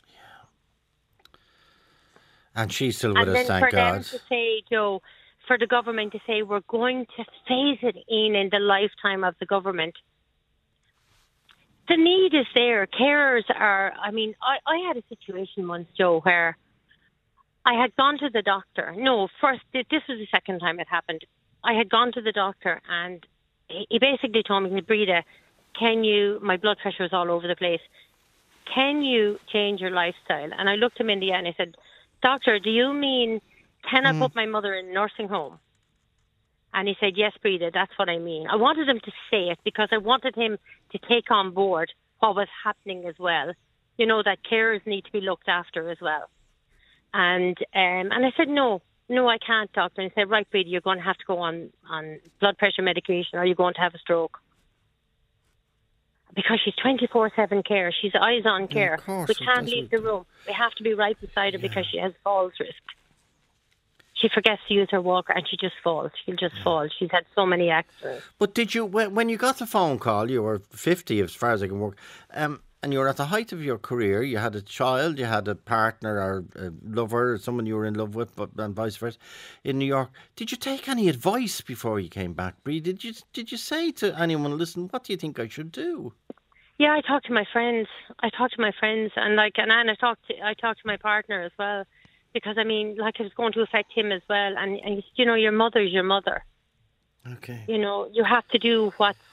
And she's still with us, thank God. And then for them to say, Joe, for the government to say we're going to phase it in the lifetime of the government. The need is there. Carers are, I had a situation once, Joe, where I had gone to the doctor. No, first, this was the second time it happened. I had gone to the doctor and he basically told me, Breda, my blood pressure was all over the place. Can you change your lifestyle? And I looked him in the eye and I said, Doctor, do you mean, can I put my mother in a nursing home? And he said, yes, Breda, that's what I mean. I wanted him to say it because I wanted him to take on board what was happening as well. That carers need to be looked after as well. And I said, no, I can't, doctor. And he said, right, Breda, you're going to have to go on blood pressure medication or you're going to have a stroke. Because she's 24/7 care. She's eyes on care. We can't leave the room. We have to be right beside her because she has falls risk. She forgets to use her walker and she just falls. She'll just fall. She's had so many accidents. But did you, when you got the phone call, you were 50 as far as I can work, and you were at the height of your career, you had a child, you had a partner or a lover, or someone you were in love with, and vice versa, in New York. Did you take any advice before you came back, Bree? Did you say to anyone, listen, what do you think I should do? Yeah, I talked to my friends. And I talked to my partner as well, because it was going to affect him as well. And your mother's your mother. Okay. You have to do what's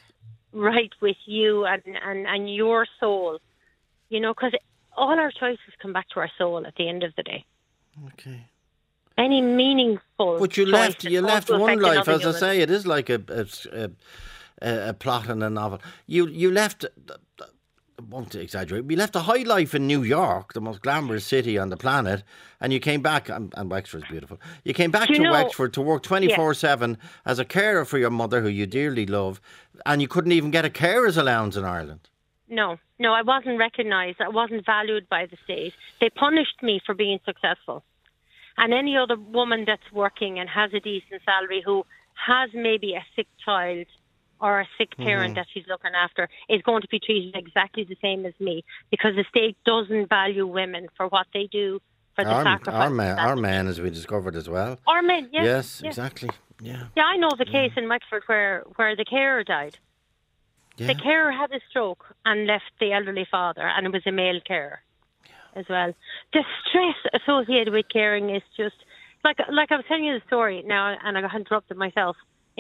right with you and your soul, because all our choices come back to our soul at the end of the day. Okay. Any meaningful. But you left one life, as I say. It is like a plot in a novel. You left. I won't exaggerate. We left a high life in New York, the most glamorous city on the planet, and you came back, and Wexford is beautiful. You came back to Wexford to work 24/7 as a carer for your mother, who you dearly love, and you couldn't even get a carer's allowance in Ireland. No, I wasn't recognised. I wasn't valued by the state. They punished me for being successful. And any other woman that's working and has a decent salary who has maybe a sick child or a sick parent that she's looking after is going to be treated exactly the same as me, because the state doesn't value women for what they do, for the sacrifice. Our men, as we discovered as well. Our men, yes. Yes, exactly. Yeah. Yeah, I know the case in Wexford where the carer died. Yeah. The carer had a stroke and left the elderly father, and it was a male carer as well. The stress associated with caring is just like I was telling you the story now, and I got interrupted myself.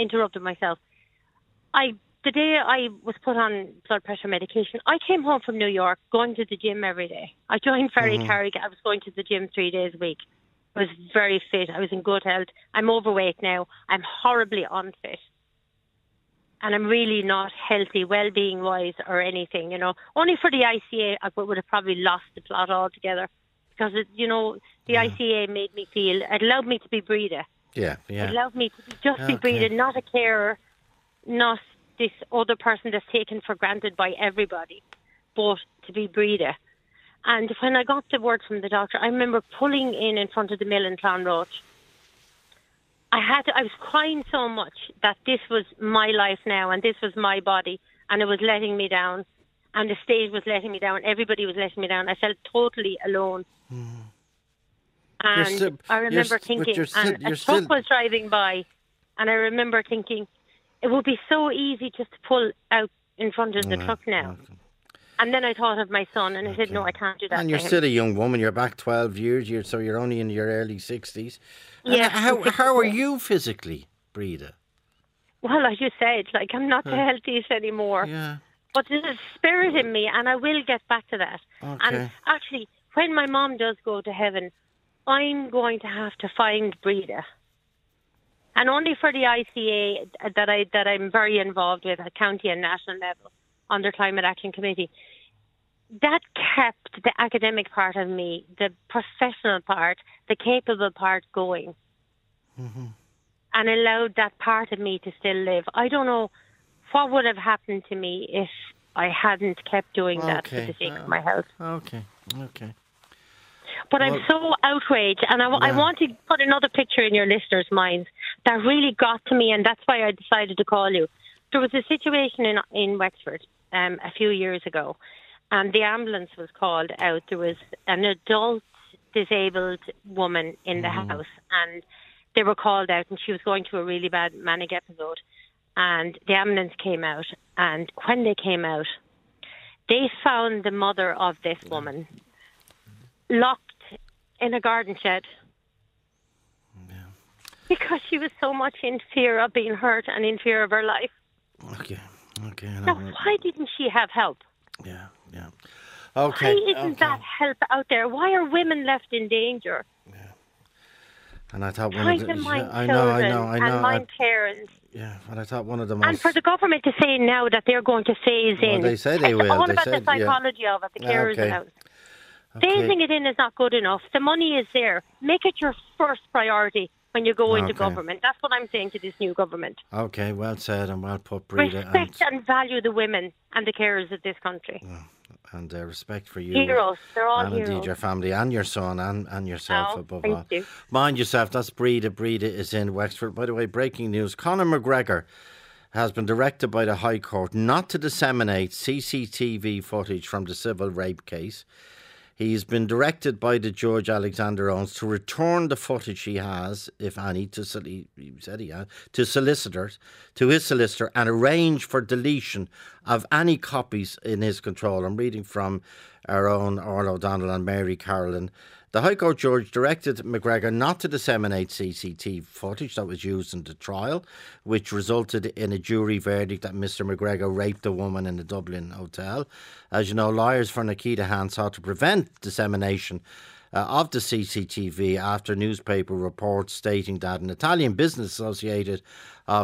The day I was put on blood pressure medication, I came home from New York going to the gym every day. I joined Ferry Carrick. I was going to the gym 3 days a week. I was very fit. I was in good health. I'm overweight now. I'm horribly unfit. And I'm really not healthy, well-being wise or anything, Only for the ICA, I would have probably lost the plot altogether, because, the ICA made me feel, it allowed me to be Breda. Yeah. It allowed me to be Breda, not a carer, not this other person that's taken for granted by everybody, but to be Breda. And when I got the word from the doctor, I remember pulling in front of the mill in Clonroach. I was crying so much that this was my life now, and this was my body, and it was letting me down, and the state was letting me down, everybody was letting me down. I felt totally alone. And I remember thinking, a truck was driving by, and I remember thinking, it would be so easy just to pull out in front of the truck now. Okay. And then I thought of my son, and I said, no, I can't do that. And you're still a young woman. You're back 12 years, so you're only in your early 60s. Yeah. How are you physically, Breda? Well, like you said, I'm not the healthiest anymore. Yeah. But there's a spirit in me, and I will get back to that. Okay. And actually, when my mom does go to heaven, I'm going to have to find Breda. And only for the ICA that I'm very involved with at county and national level on their Climate Action Committee. That kept the academic part of me, the professional part, the capable part going. And allowed that part of me to still live. I don't know what would have happened to me if I hadn't kept doing that for the sake of my health. Okay. But I'm so outraged, and I want to put another picture in your listeners' minds that really got to me, and that's why I decided to call you. There was a situation in Wexford a few years ago, and the ambulance was called out. There was an adult disabled woman in the house, and they were called out, and she was going through a really bad manic episode. And the ambulance came out, and when they came out, they found the mother of this woman locked in a garden shed because she was so much in fear of being hurt and in fear of her life. Okay. Now, why didn't she have help? Yeah. Okay. Why isn't that help out there? Why are women left in danger? Yeah. And I thought I know. And mind parents. Yeah, and I thought one of the most... And for the government to say now that they're going to phase in... they say they will. All about the psychology of it, the carers allowance. Phasing it in is not good enough. The money is there. Make it your first priority when you go into government. That's what I'm saying to this new government. Okay, well said and well put, Breda. Respect and value the women and the carers of this country. And respect for you. Heroes. They're all and heroes. Indeed your family and your son and yourself above all. Thank you. Mind yourself, that's Breda. Breda is in Wexford. By the way, breaking news. Conor McGregor has been directed by the High Court not to disseminate CCTV footage from the civil rape case. He's been directed by the judge, Alexander Owens, to return the footage he has, if any, to solicitors, to his solicitor, and arrange for deletion of any copies in his control. I'm reading from our own Orla O'Donnell and Mary Carolan. The High Court judge directed McGregor not to disseminate CCTV footage that was used in the trial, which resulted in a jury verdict that Mr McGregor raped a woman in a Dublin hotel. As you know, lawyers for Nikita Hann sought to prevent dissemination of the CCTV after newspaper reports stating that an Italian business associate of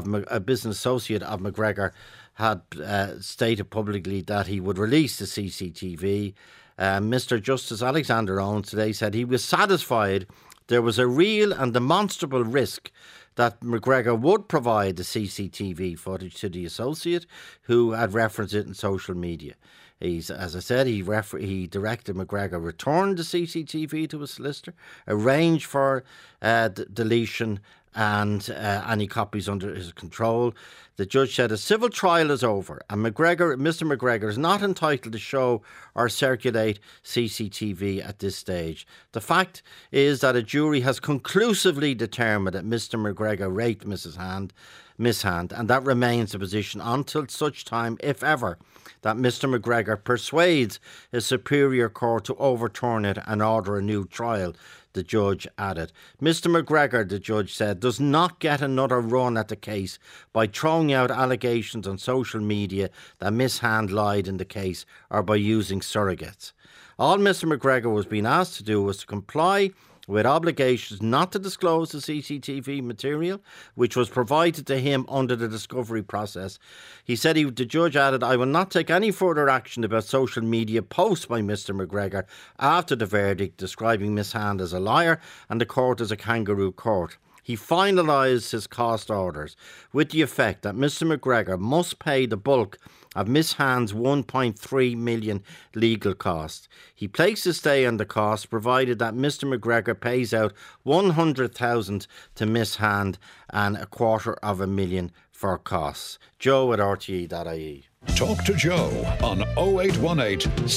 McGregor had stated publicly that he would release the CCTV. Mr Justice Alexander Owens today said he was satisfied there was a real and demonstrable risk that McGregor would provide the CCTV footage to the associate who had referenced it in social media. As I said, he directed McGregor return the CCTV to his solicitor, arrange for deletion and any copies under his control. The judge said a civil trial is over and Mr McGregor is not entitled to show or circulate CCTV at this stage. The fact is that a jury has conclusively determined that Mr McGregor raped Miss Hand, and that remains the position until such time, if ever, that Mr McGregor persuades his superior court to overturn it and order a new trial, the judge added. Mr McGregor, the judge said, does not get another run at the case by throwing out allegations on social media that Miss Hand lied in the case or by using surrogates. All Mr McGregor was being asked to do was to comply with obligations not to disclose the CCTV material, which was provided to him under the discovery process. He said, the judge added, I will not take any further action about social media posts by Mr McGregor after the verdict describing Miss Hand as a liar and the court as a kangaroo court. He finalised his cost orders with the effect that Mr McGregor must pay the bulk of Miss Hand's 1.3 million legal costs. He placed his stay on the cost provided that Mr McGregor pays out 100,000 to Miss Hand and $250,000 for costs. Joe at RTE.ie. Talk to Joe on 0818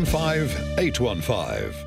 715 815.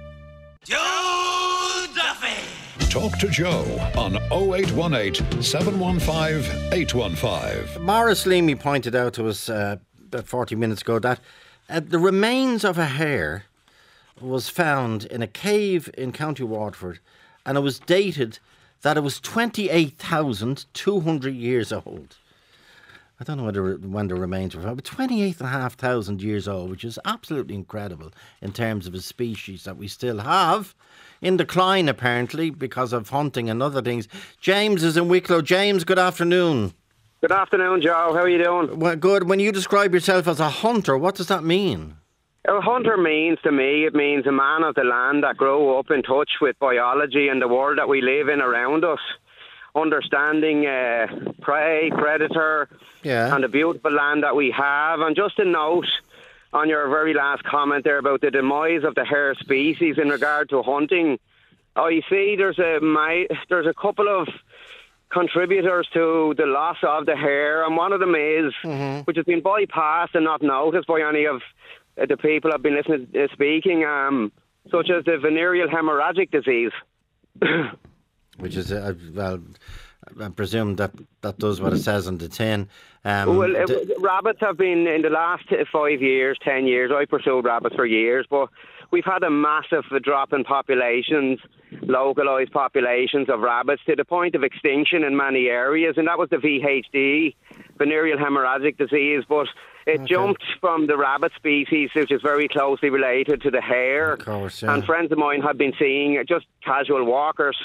Joe Duffy! Talk to Joe on 0818 715 815. Maurice Leamy pointed out to us about 40 minutes ago that the remains of a hare was found in a cave in County Waterford, and it was dated that it was 28,200 years old. I don't know when the remains were found, but 28,500 years old, which is absolutely incredible in terms of a species that we still have in decline, apparently, because of hunting and other things. James is in Wicklow. James, good afternoon. Good afternoon, Joe. How are you doing? Well, good. When you describe yourself as a hunter, what does that mean? A hunter means, to me, it means a man of the land that grew up in touch with biology and the world that we live in around us. Understanding prey, predator, and the beautiful land that we have. And just a note on your very last comment there about the demise of the hare species in regard to hunting. I see there's a couple of contributors to the loss of the hare, and one of them is, which has been bypassed and not noticed by any of the people I've been listening to speaking, such as the venereal hemorrhagic disease. Which is, well, I presume that does what it says on the tin. Rabbits have been, in the last 5 years, 10 years, I pursued rabbits for years, but we've had a massive drop in populations, localised populations of rabbits to the point of extinction in many areas, and that was the VHD, venereal hemorrhagic disease, but it jumped from the rabbit species, which is very closely related to the hare. Of course, yeah. And friends of mine had been seeing, just casual walkers,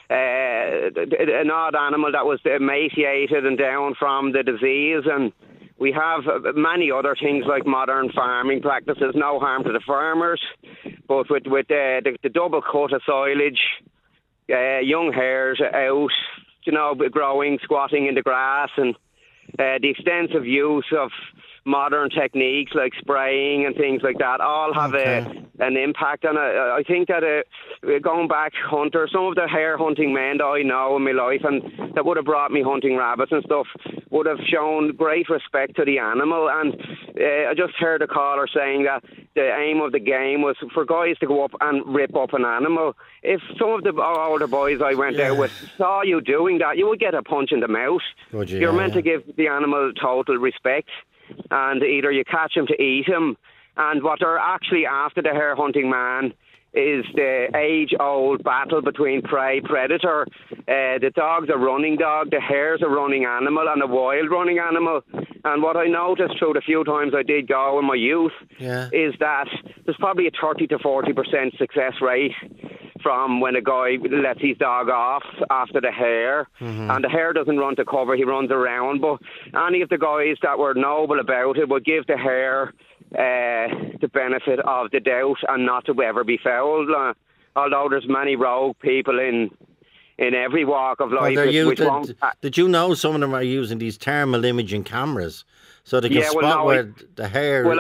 an odd animal that was emaciated and down from the disease. And we have many other things like modern farming practices, no harm to the farmers, but with the double cut of silage, young hares out, growing, squatting in the grass, and the extensive use of modern techniques like spraying and things like that all have an impact. And I think that going back, hunters, some of the hare hunting men that I know in my life and that would have brought me hunting rabbits and stuff would have shown great respect to the animal. And I just heard a caller saying that the aim of the game was for guys to go up and rip up an animal. If some of the older boys I went out with saw you doing that, you would get a punch in the mouth. You're meant to give the animal total respect, and either you catch him to eat him. And what they're actually after, the hare hunting man, is the age-old battle between prey-predator. The dog's a running dog, the hare's a running animal, and a wild running animal. And what I noticed through the few times I did go in my youth is that there's probably a 30 to 40% success rate from when a guy lets his dog off after the hare, and the hare doesn't run to cover, he runs around. But any of the guys that were noble about it would give the hare the benefit of the doubt and not to ever be fouled. Although there's many rogue people in every walk of life. Did you know some of them are using these thermal imaging cameras so they can spot where the hare... Well,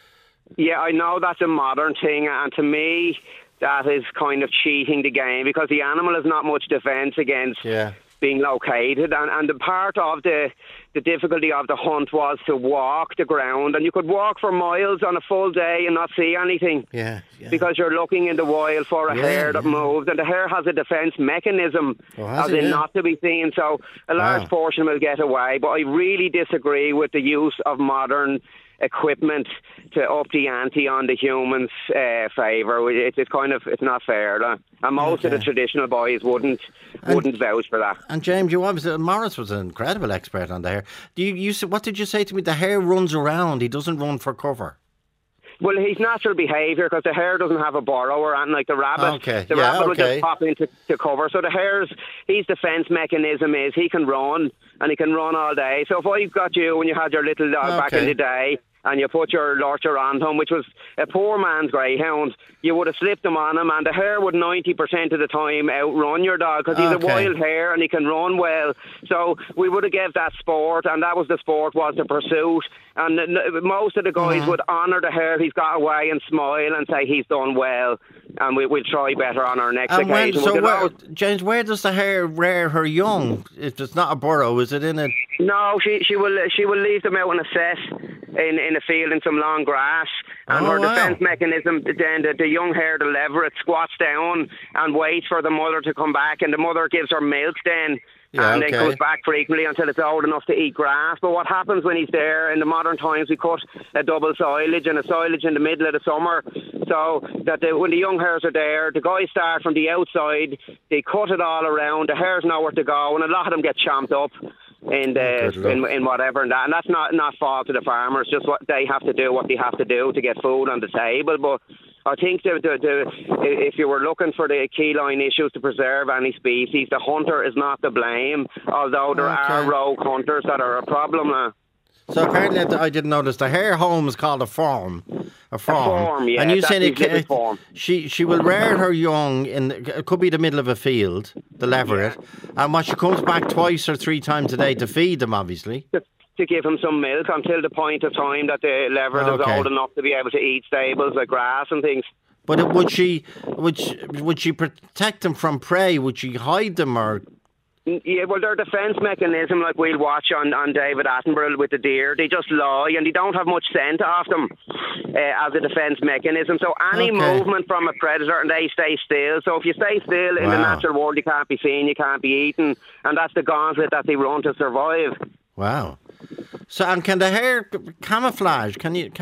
I know that's a modern thing, and to me that is kind of cheating the game, because the animal has not much defence against being located, and the part of the difficulty of the hunt was to walk the ground, and you could walk for miles on a full day and not see anything because you're looking in the wild for a hare that moves, and the hare has a defence mechanism not to be seen, so a large portion will get away. But I really disagree with the use of modern equipment to up the ante on the humans' favour. It's not fair, and most of the traditional boys wouldn't vouch for that. And James, Morris was an incredible expert on the hare. What did you say to me? The hare runs around; he doesn't run for cover. Well, his natural behaviour, because the hare doesn't have a burrow or anything like the rabbit. The rabbit will just pop into cover. So the hare's defence mechanism is he can run, and he can run all day. So if I got you when you had your little dog back in the day, and you put your lurcher on him, which was a poor man's greyhound, you would have slipped him on him, and the hare would 90% of the time outrun your dog, because he's a wild hare and he can run well. So we would have gave that sport, and that was the sport, was the pursuit. And most of the guys would honour the hare. He's got away and smile and say he's done well, and we'll try better on our next occasion. James, where does the hare rear her young? If it's not a burrow, is it in a... No, she will leave them out in a set in a field in some long grass, and her defence mechanism, then the young hare, the leveret, squats down and waits for the mother to come back, and the mother gives her milk then, and then comes back frequently until it's old enough to eat grass. But what happens when he's there, in the modern times we cut a double silage and a silage in the middle of the summer, so that when the young hares are there, the guys start from the outside, they cut it all around, the hares know where to go, and a lot of them get chomped up in whatever, and that's not fault to the farmers, just what they have to do to get food on the table. But I think if you were looking for the key line issues to preserve any species, the hunter is not to blame, although there are rogue hunters that are a problem. So apparently, I didn't notice, the hare home is called a farm. A farm, yeah. And you saying she will rear her young it could be the middle of a field, the leveret, and she comes back twice or three times a day to feed them, obviously. To give him some milk until the point of time that the leveret is old enough to be able to eat stables like grass and things. But would she protect them from prey? Would she hide them or? Yeah, well, their defence mechanism, like we'll watch on David Attenborough with the deer, they just lie and they don't have much scent off them as a defence mechanism. So any movement from a predator and they stay still. So if you stay still in the natural world, you can't be seen, you can't be eaten, and that's the gauntlet that they run to survive. Wow. So, and can the hare camouflage? They are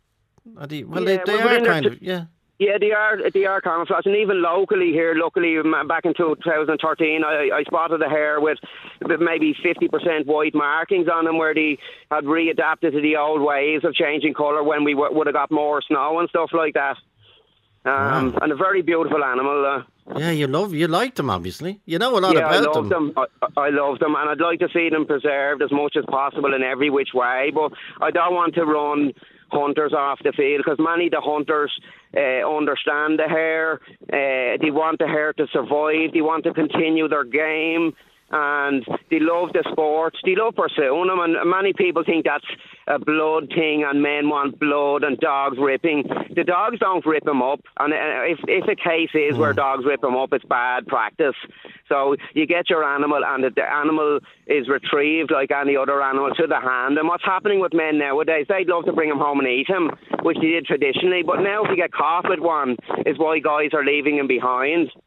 kind of. Yeah, they are camouflage, and even locally, back in 2013, I spotted a hare with maybe 50% white markings on them, where they had readapted to the old ways of changing colour when we would have got more snow and stuff like that. And a very beautiful animal. Yeah, you like them, obviously. You know a lot about them. I love them, and I'd like to see them preserved as much as possible in every which way, but I don't want to run hunters off the field, because many of the hunters understand the hare. They want the hare to survive. They want to continue their game, and they love the sport. They love pursuing them, and many people think that's a blood thing, and men want blood and dogs ripping. The dogs don't rip them up, and if a case is where dogs rip them up, it's bad practice. So you get your animal, and the animal is retrieved like any other animal to the hand. And what's happening with men nowadays, they'd love to bring him home and eat him, which they did traditionally, but now if you get caught with one, is why guys are leaving him behind.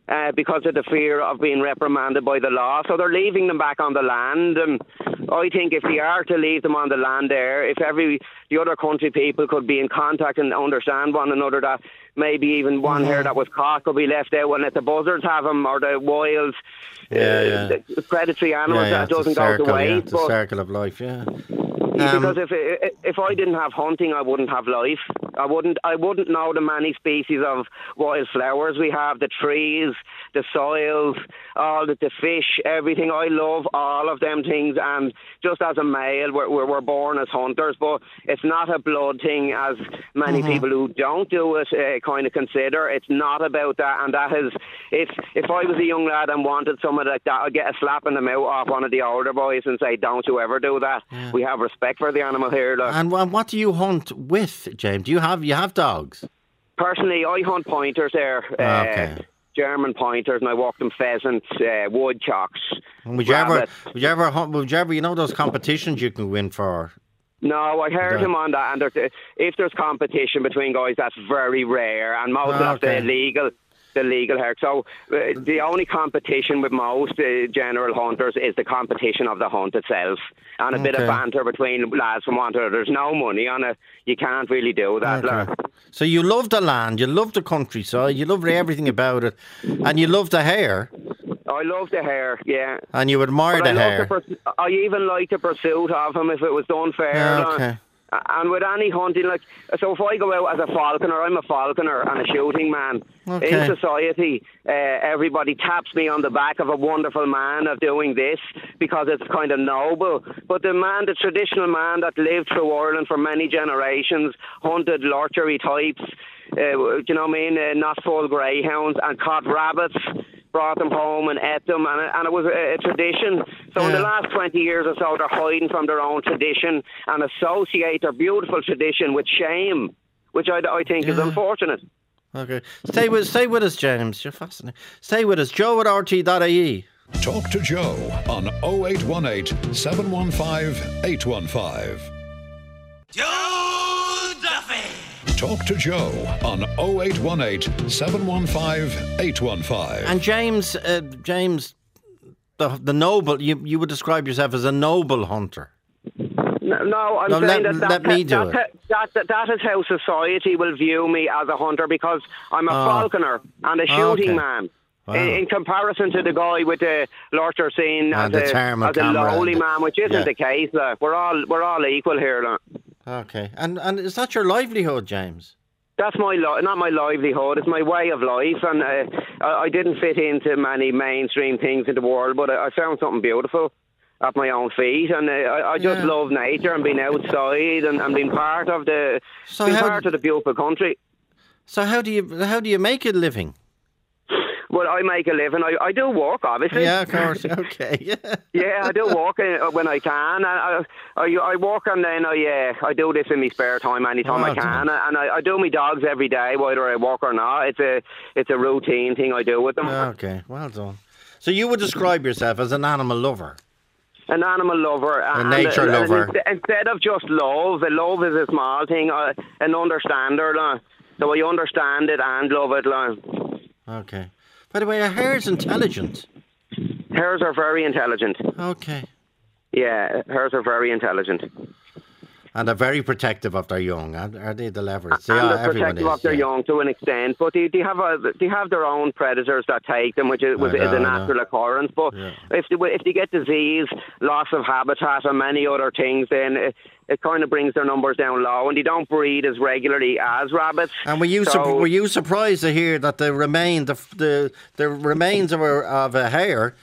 because of the fear of being reprimanded by the law. So they're leaving them back on the land. And I think if they are to leave them on the land there, if the other country people could be in contact and understand one another, that maybe even one hare that was caught could be left out and let the buzzards have them, or the wild the predatory animals that doesn't go to waste. The circle of life, because if I didn't have hunting, I wouldn't have life. I wouldn't know the many species of wild flowers we have, the trees, the soils, all the fish, everything. I love all of them things, and just as a male, we're born as hunters, but it's not a blood thing, as many people who don't do it kind of consider. It's not about that, and that is, if I was a young lad and wanted something like that, I'd get a slap in the mouth off one of the older boys and say, don't you ever do that. We have respect for the animal here. And what do you hunt with, James? Do you have dogs? Personally, I hunt pointers there. German pointers, and I walk them pheasants, woodcocks. Would you ever hunt? You know those competitions you can win for? No, I heard him on that, and if there's competition between guys, that's very rare, and most of the legal herd. So the only competition with most general hunters is the competition of the hunt itself, and a bit of banter between lads from one to another. There's no money on it. You can't really do that. So you love the land, you love the countryside, you love everything about it, and you love the hare. I love the hare, yeah. And you admire the hare. I even like the pursuit of him if it was done fair. And with any hunting, so if I go out as a falconer, I'm a falconer and a shooting man. In society, everybody taps me on the back of a wonderful man of doing this because it's kind of noble. But the traditional man that lived through Ireland for many generations, hunted lurchery types, do you know what I mean? Not full greyhounds, and caught rabbits, brought them home and ate them, and it was a tradition. So in the last 20 years or so, they're hiding from their own tradition and associate their beautiful tradition with shame, which I think is unfortunate. Okay. Stay with us, James. You're fascinating. Stay with us. Joe at RT.ie. Talk to Joe on 0818 715 815. Joe Duffy. Talk to Joe on 0818 715 815. And James, the noble, you would describe yourself as a noble hunter. No, I'm saying that is how society will view me as a hunter, because I'm a falconer and a shooting man. Wow. In comparison to the guy with the lurcher scene as a lowly man, which isn't the case. We're all equal here. Okay, and is that your livelihood, James? That's not my livelihood. It's my way of life, and I didn't fit into many mainstream things in the world, but I found something beautiful at my own feet, and I just love nature and being outside and being part of the beautiful country. So how do you make a living? Well, I make a living. I do work, obviously. Yeah, of course. Okay. Yeah, I do work when I can. I work, and then I do this in my spare time anytime I can. And I do my dogs every day, whether I work or not. It's a routine thing I do with them. Okay, well done. So you would describe yourself as an animal lover? An animal lover. A nature lover. Instead of just love is a small thing, an understander. So I understand it and love it. Okay. By the way, are hares intelligent? Hares are very intelligent. Okay. Yeah, hares are very intelligent. And they're very protective of their young, are they, the leopards? They're protective of their young to an extent, but they have their own predators that take them, which is a natural occurrence. But if they get disease, loss of habitat and many other things, then it kind of brings their numbers down low, and they don't breed as regularly as rabbits. And were you surprised to hear that the remains of a hare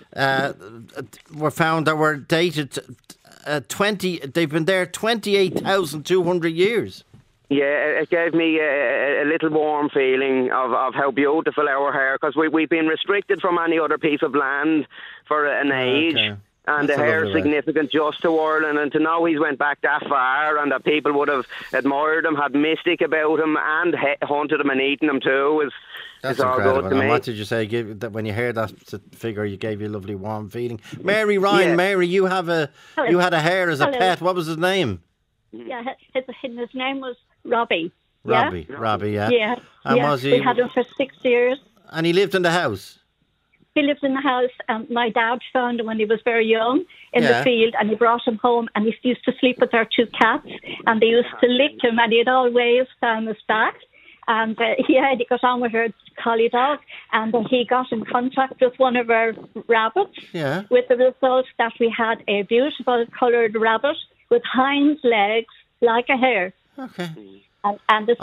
were found that were dated 20? They've been there 28,200 years. Yeah, it gave me a little warm feeling of how beautiful our hare, because we've been restricted from any other piece of land for an age. Okay. And the hare is significant just to Ireland, and to know he's went back that far, and that people would have admired him, had mystic about him, and hunted him and eaten him too, is all incredible. good to me. And what did you say? That when you heard that figure, you gave you a lovely warm feeling. Mary Ryan, Mary, you had a hare as a pet. What was his name? Yeah, his name was Robbie. Robbie, yeah. Yeah, And was he? We had him for 6 years. And he lived in the house? He lived in the house, and my dad found him when he was very young in the field, and he brought him home, and he used to sleep with our 2 cats, and they used to lick him, and he had all waves down his back. And he got on with our collie dog, and he got in contact with one of our rabbits, with the result that we had a beautiful coloured rabbit with hind legs like a hare. Okay. And the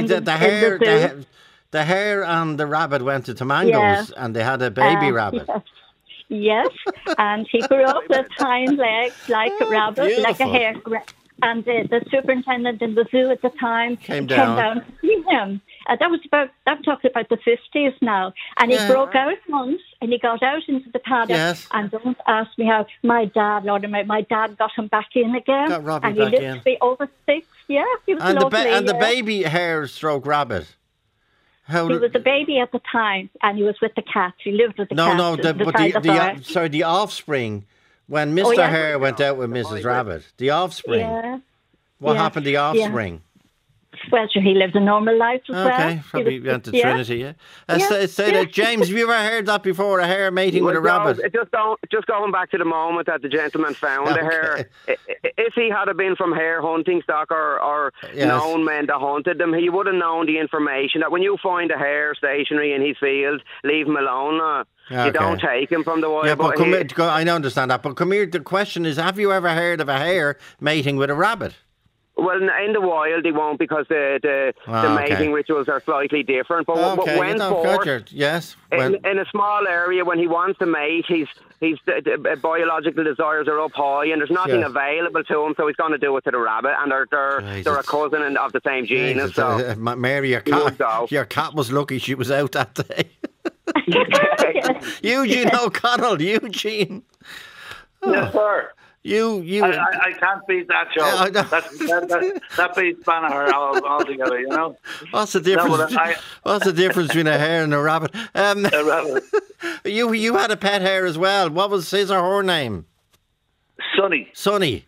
the hare and the rabbit went to Mango's, and they had a baby rabbit. Yes, and he grew up with hind legs like a rabbit, like a hare. And the superintendent in the zoo at the time came down to see him. I'm talking about the 50s now. And he broke out once, and he got out into the paddock. And don't ask me how. My dad got him back in again. Got Robbie and he back lived in. to be over 6. Yeah, he was lovely. And the baby hare stroke rabbit. He was a baby at the time, and he was with the cats. He lived with the cats. The offspring. When Mr. Hare went out with Mrs. Rabbit, the offspring. What happened to the offspring? Well, sure, he lived a normal life as well. Okay, probably went to Trinity, Say that, James, have you ever heard that before, a hare mating with a rabbit? Just going back to the moment that the gentleman found the hare, if he had been from hare hunting stock or known men that hunted them, he would have known the information that when you find a hare stationary in his field, leave him alone. You don't take him from the wild. Yeah, but I understand that. But come here, the question is, have you ever heard of a hare mating with a rabbit? Well, in the wild, they won't because the mating rituals are slightly different. But when in a small area, when he wants to mate, the biological desires are up high, and there's nothing available to him, so he's going to do it to the rabbit, and they're a cousin of the same genus. So Mary, your cat was lucky she was out that day. Eugene O'Connell, Eugene. Yes, sir. I can't beat that show. That beats Banagher altogether, you know. What's the difference? What's the difference between a hare and a rabbit? A rabbit. You had a pet hare as well. What was his or her name? Sonny. Sonny,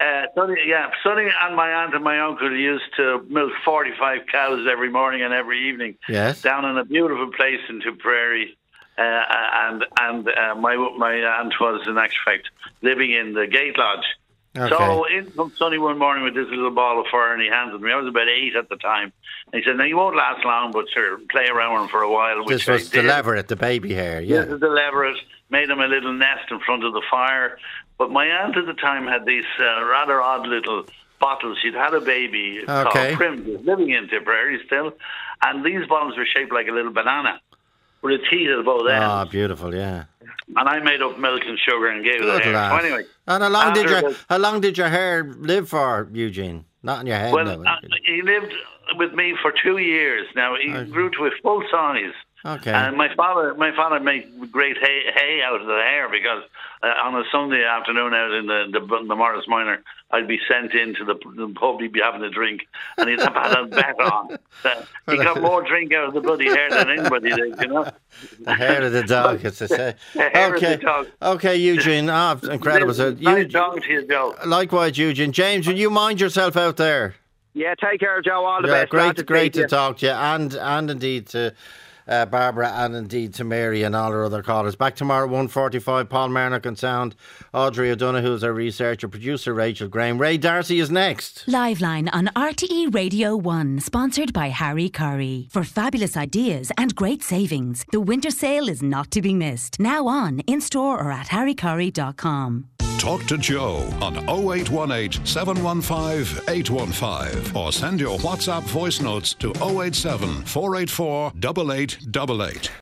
and my aunt and my uncle used to milk 45 cows every morning and every evening. Yes. Down in a beautiful place in Tipperary. And my aunt was, in actual fact, living in the Gate Lodge. Okay. So in comes Sonny one morning with this little ball of fur, and he handed me. I was about 8 at the time. And he said, "Now you won't last long, but sure, play around with him for a while." This was the leveret, the baby hare. Yeah. This is the leveret. Made him a little nest in front of the fire. But my aunt at the time had these rather odd little bottles. She'd had a baby called Prim, living in Tipperary still, and these bottles were shaped like a little banana, with a teeth at both ends. Ah, beautiful, yeah. And I made up milk and sugar and gave it to her. So anyway. And how long did your hair live for, Eugene? Not in your head. Well, he lived with me for 2 years. Now he grew to a full size. Okay. And my father made great hay out of the hair because on a Sunday afternoon out in the Morris Minor, I'd be sent into the pub, he'd be having a drink, and he'd have had a bet on. He got more drink out of the bloody hair than anybody did, you know. The hair of the dog, as they say. Hair of the dog. Okay, Eugene. Incredible. So, nice talking to you, Joe. Likewise, Eugene. James, will you mind yourself out there? Yeah, take care, Joe. All the best. Great to talk to you, and indeed to Barbara, and indeed to Mary and all our other callers. Back tomorrow at 1:45. Paul Marnock on sound. Audrey O'Donoghue is our researcher. Producer Rachel Graham. Ray Darcy is next. Liveline on RTE Radio 1, sponsored by Harry Curry. For fabulous ideas and great savings, the winter sale is not to be missed. Now on, in-store or at harrycurry.com. Talk to Joe on 0818 715 815 or send your WhatsApp voice notes to 087 484 8888.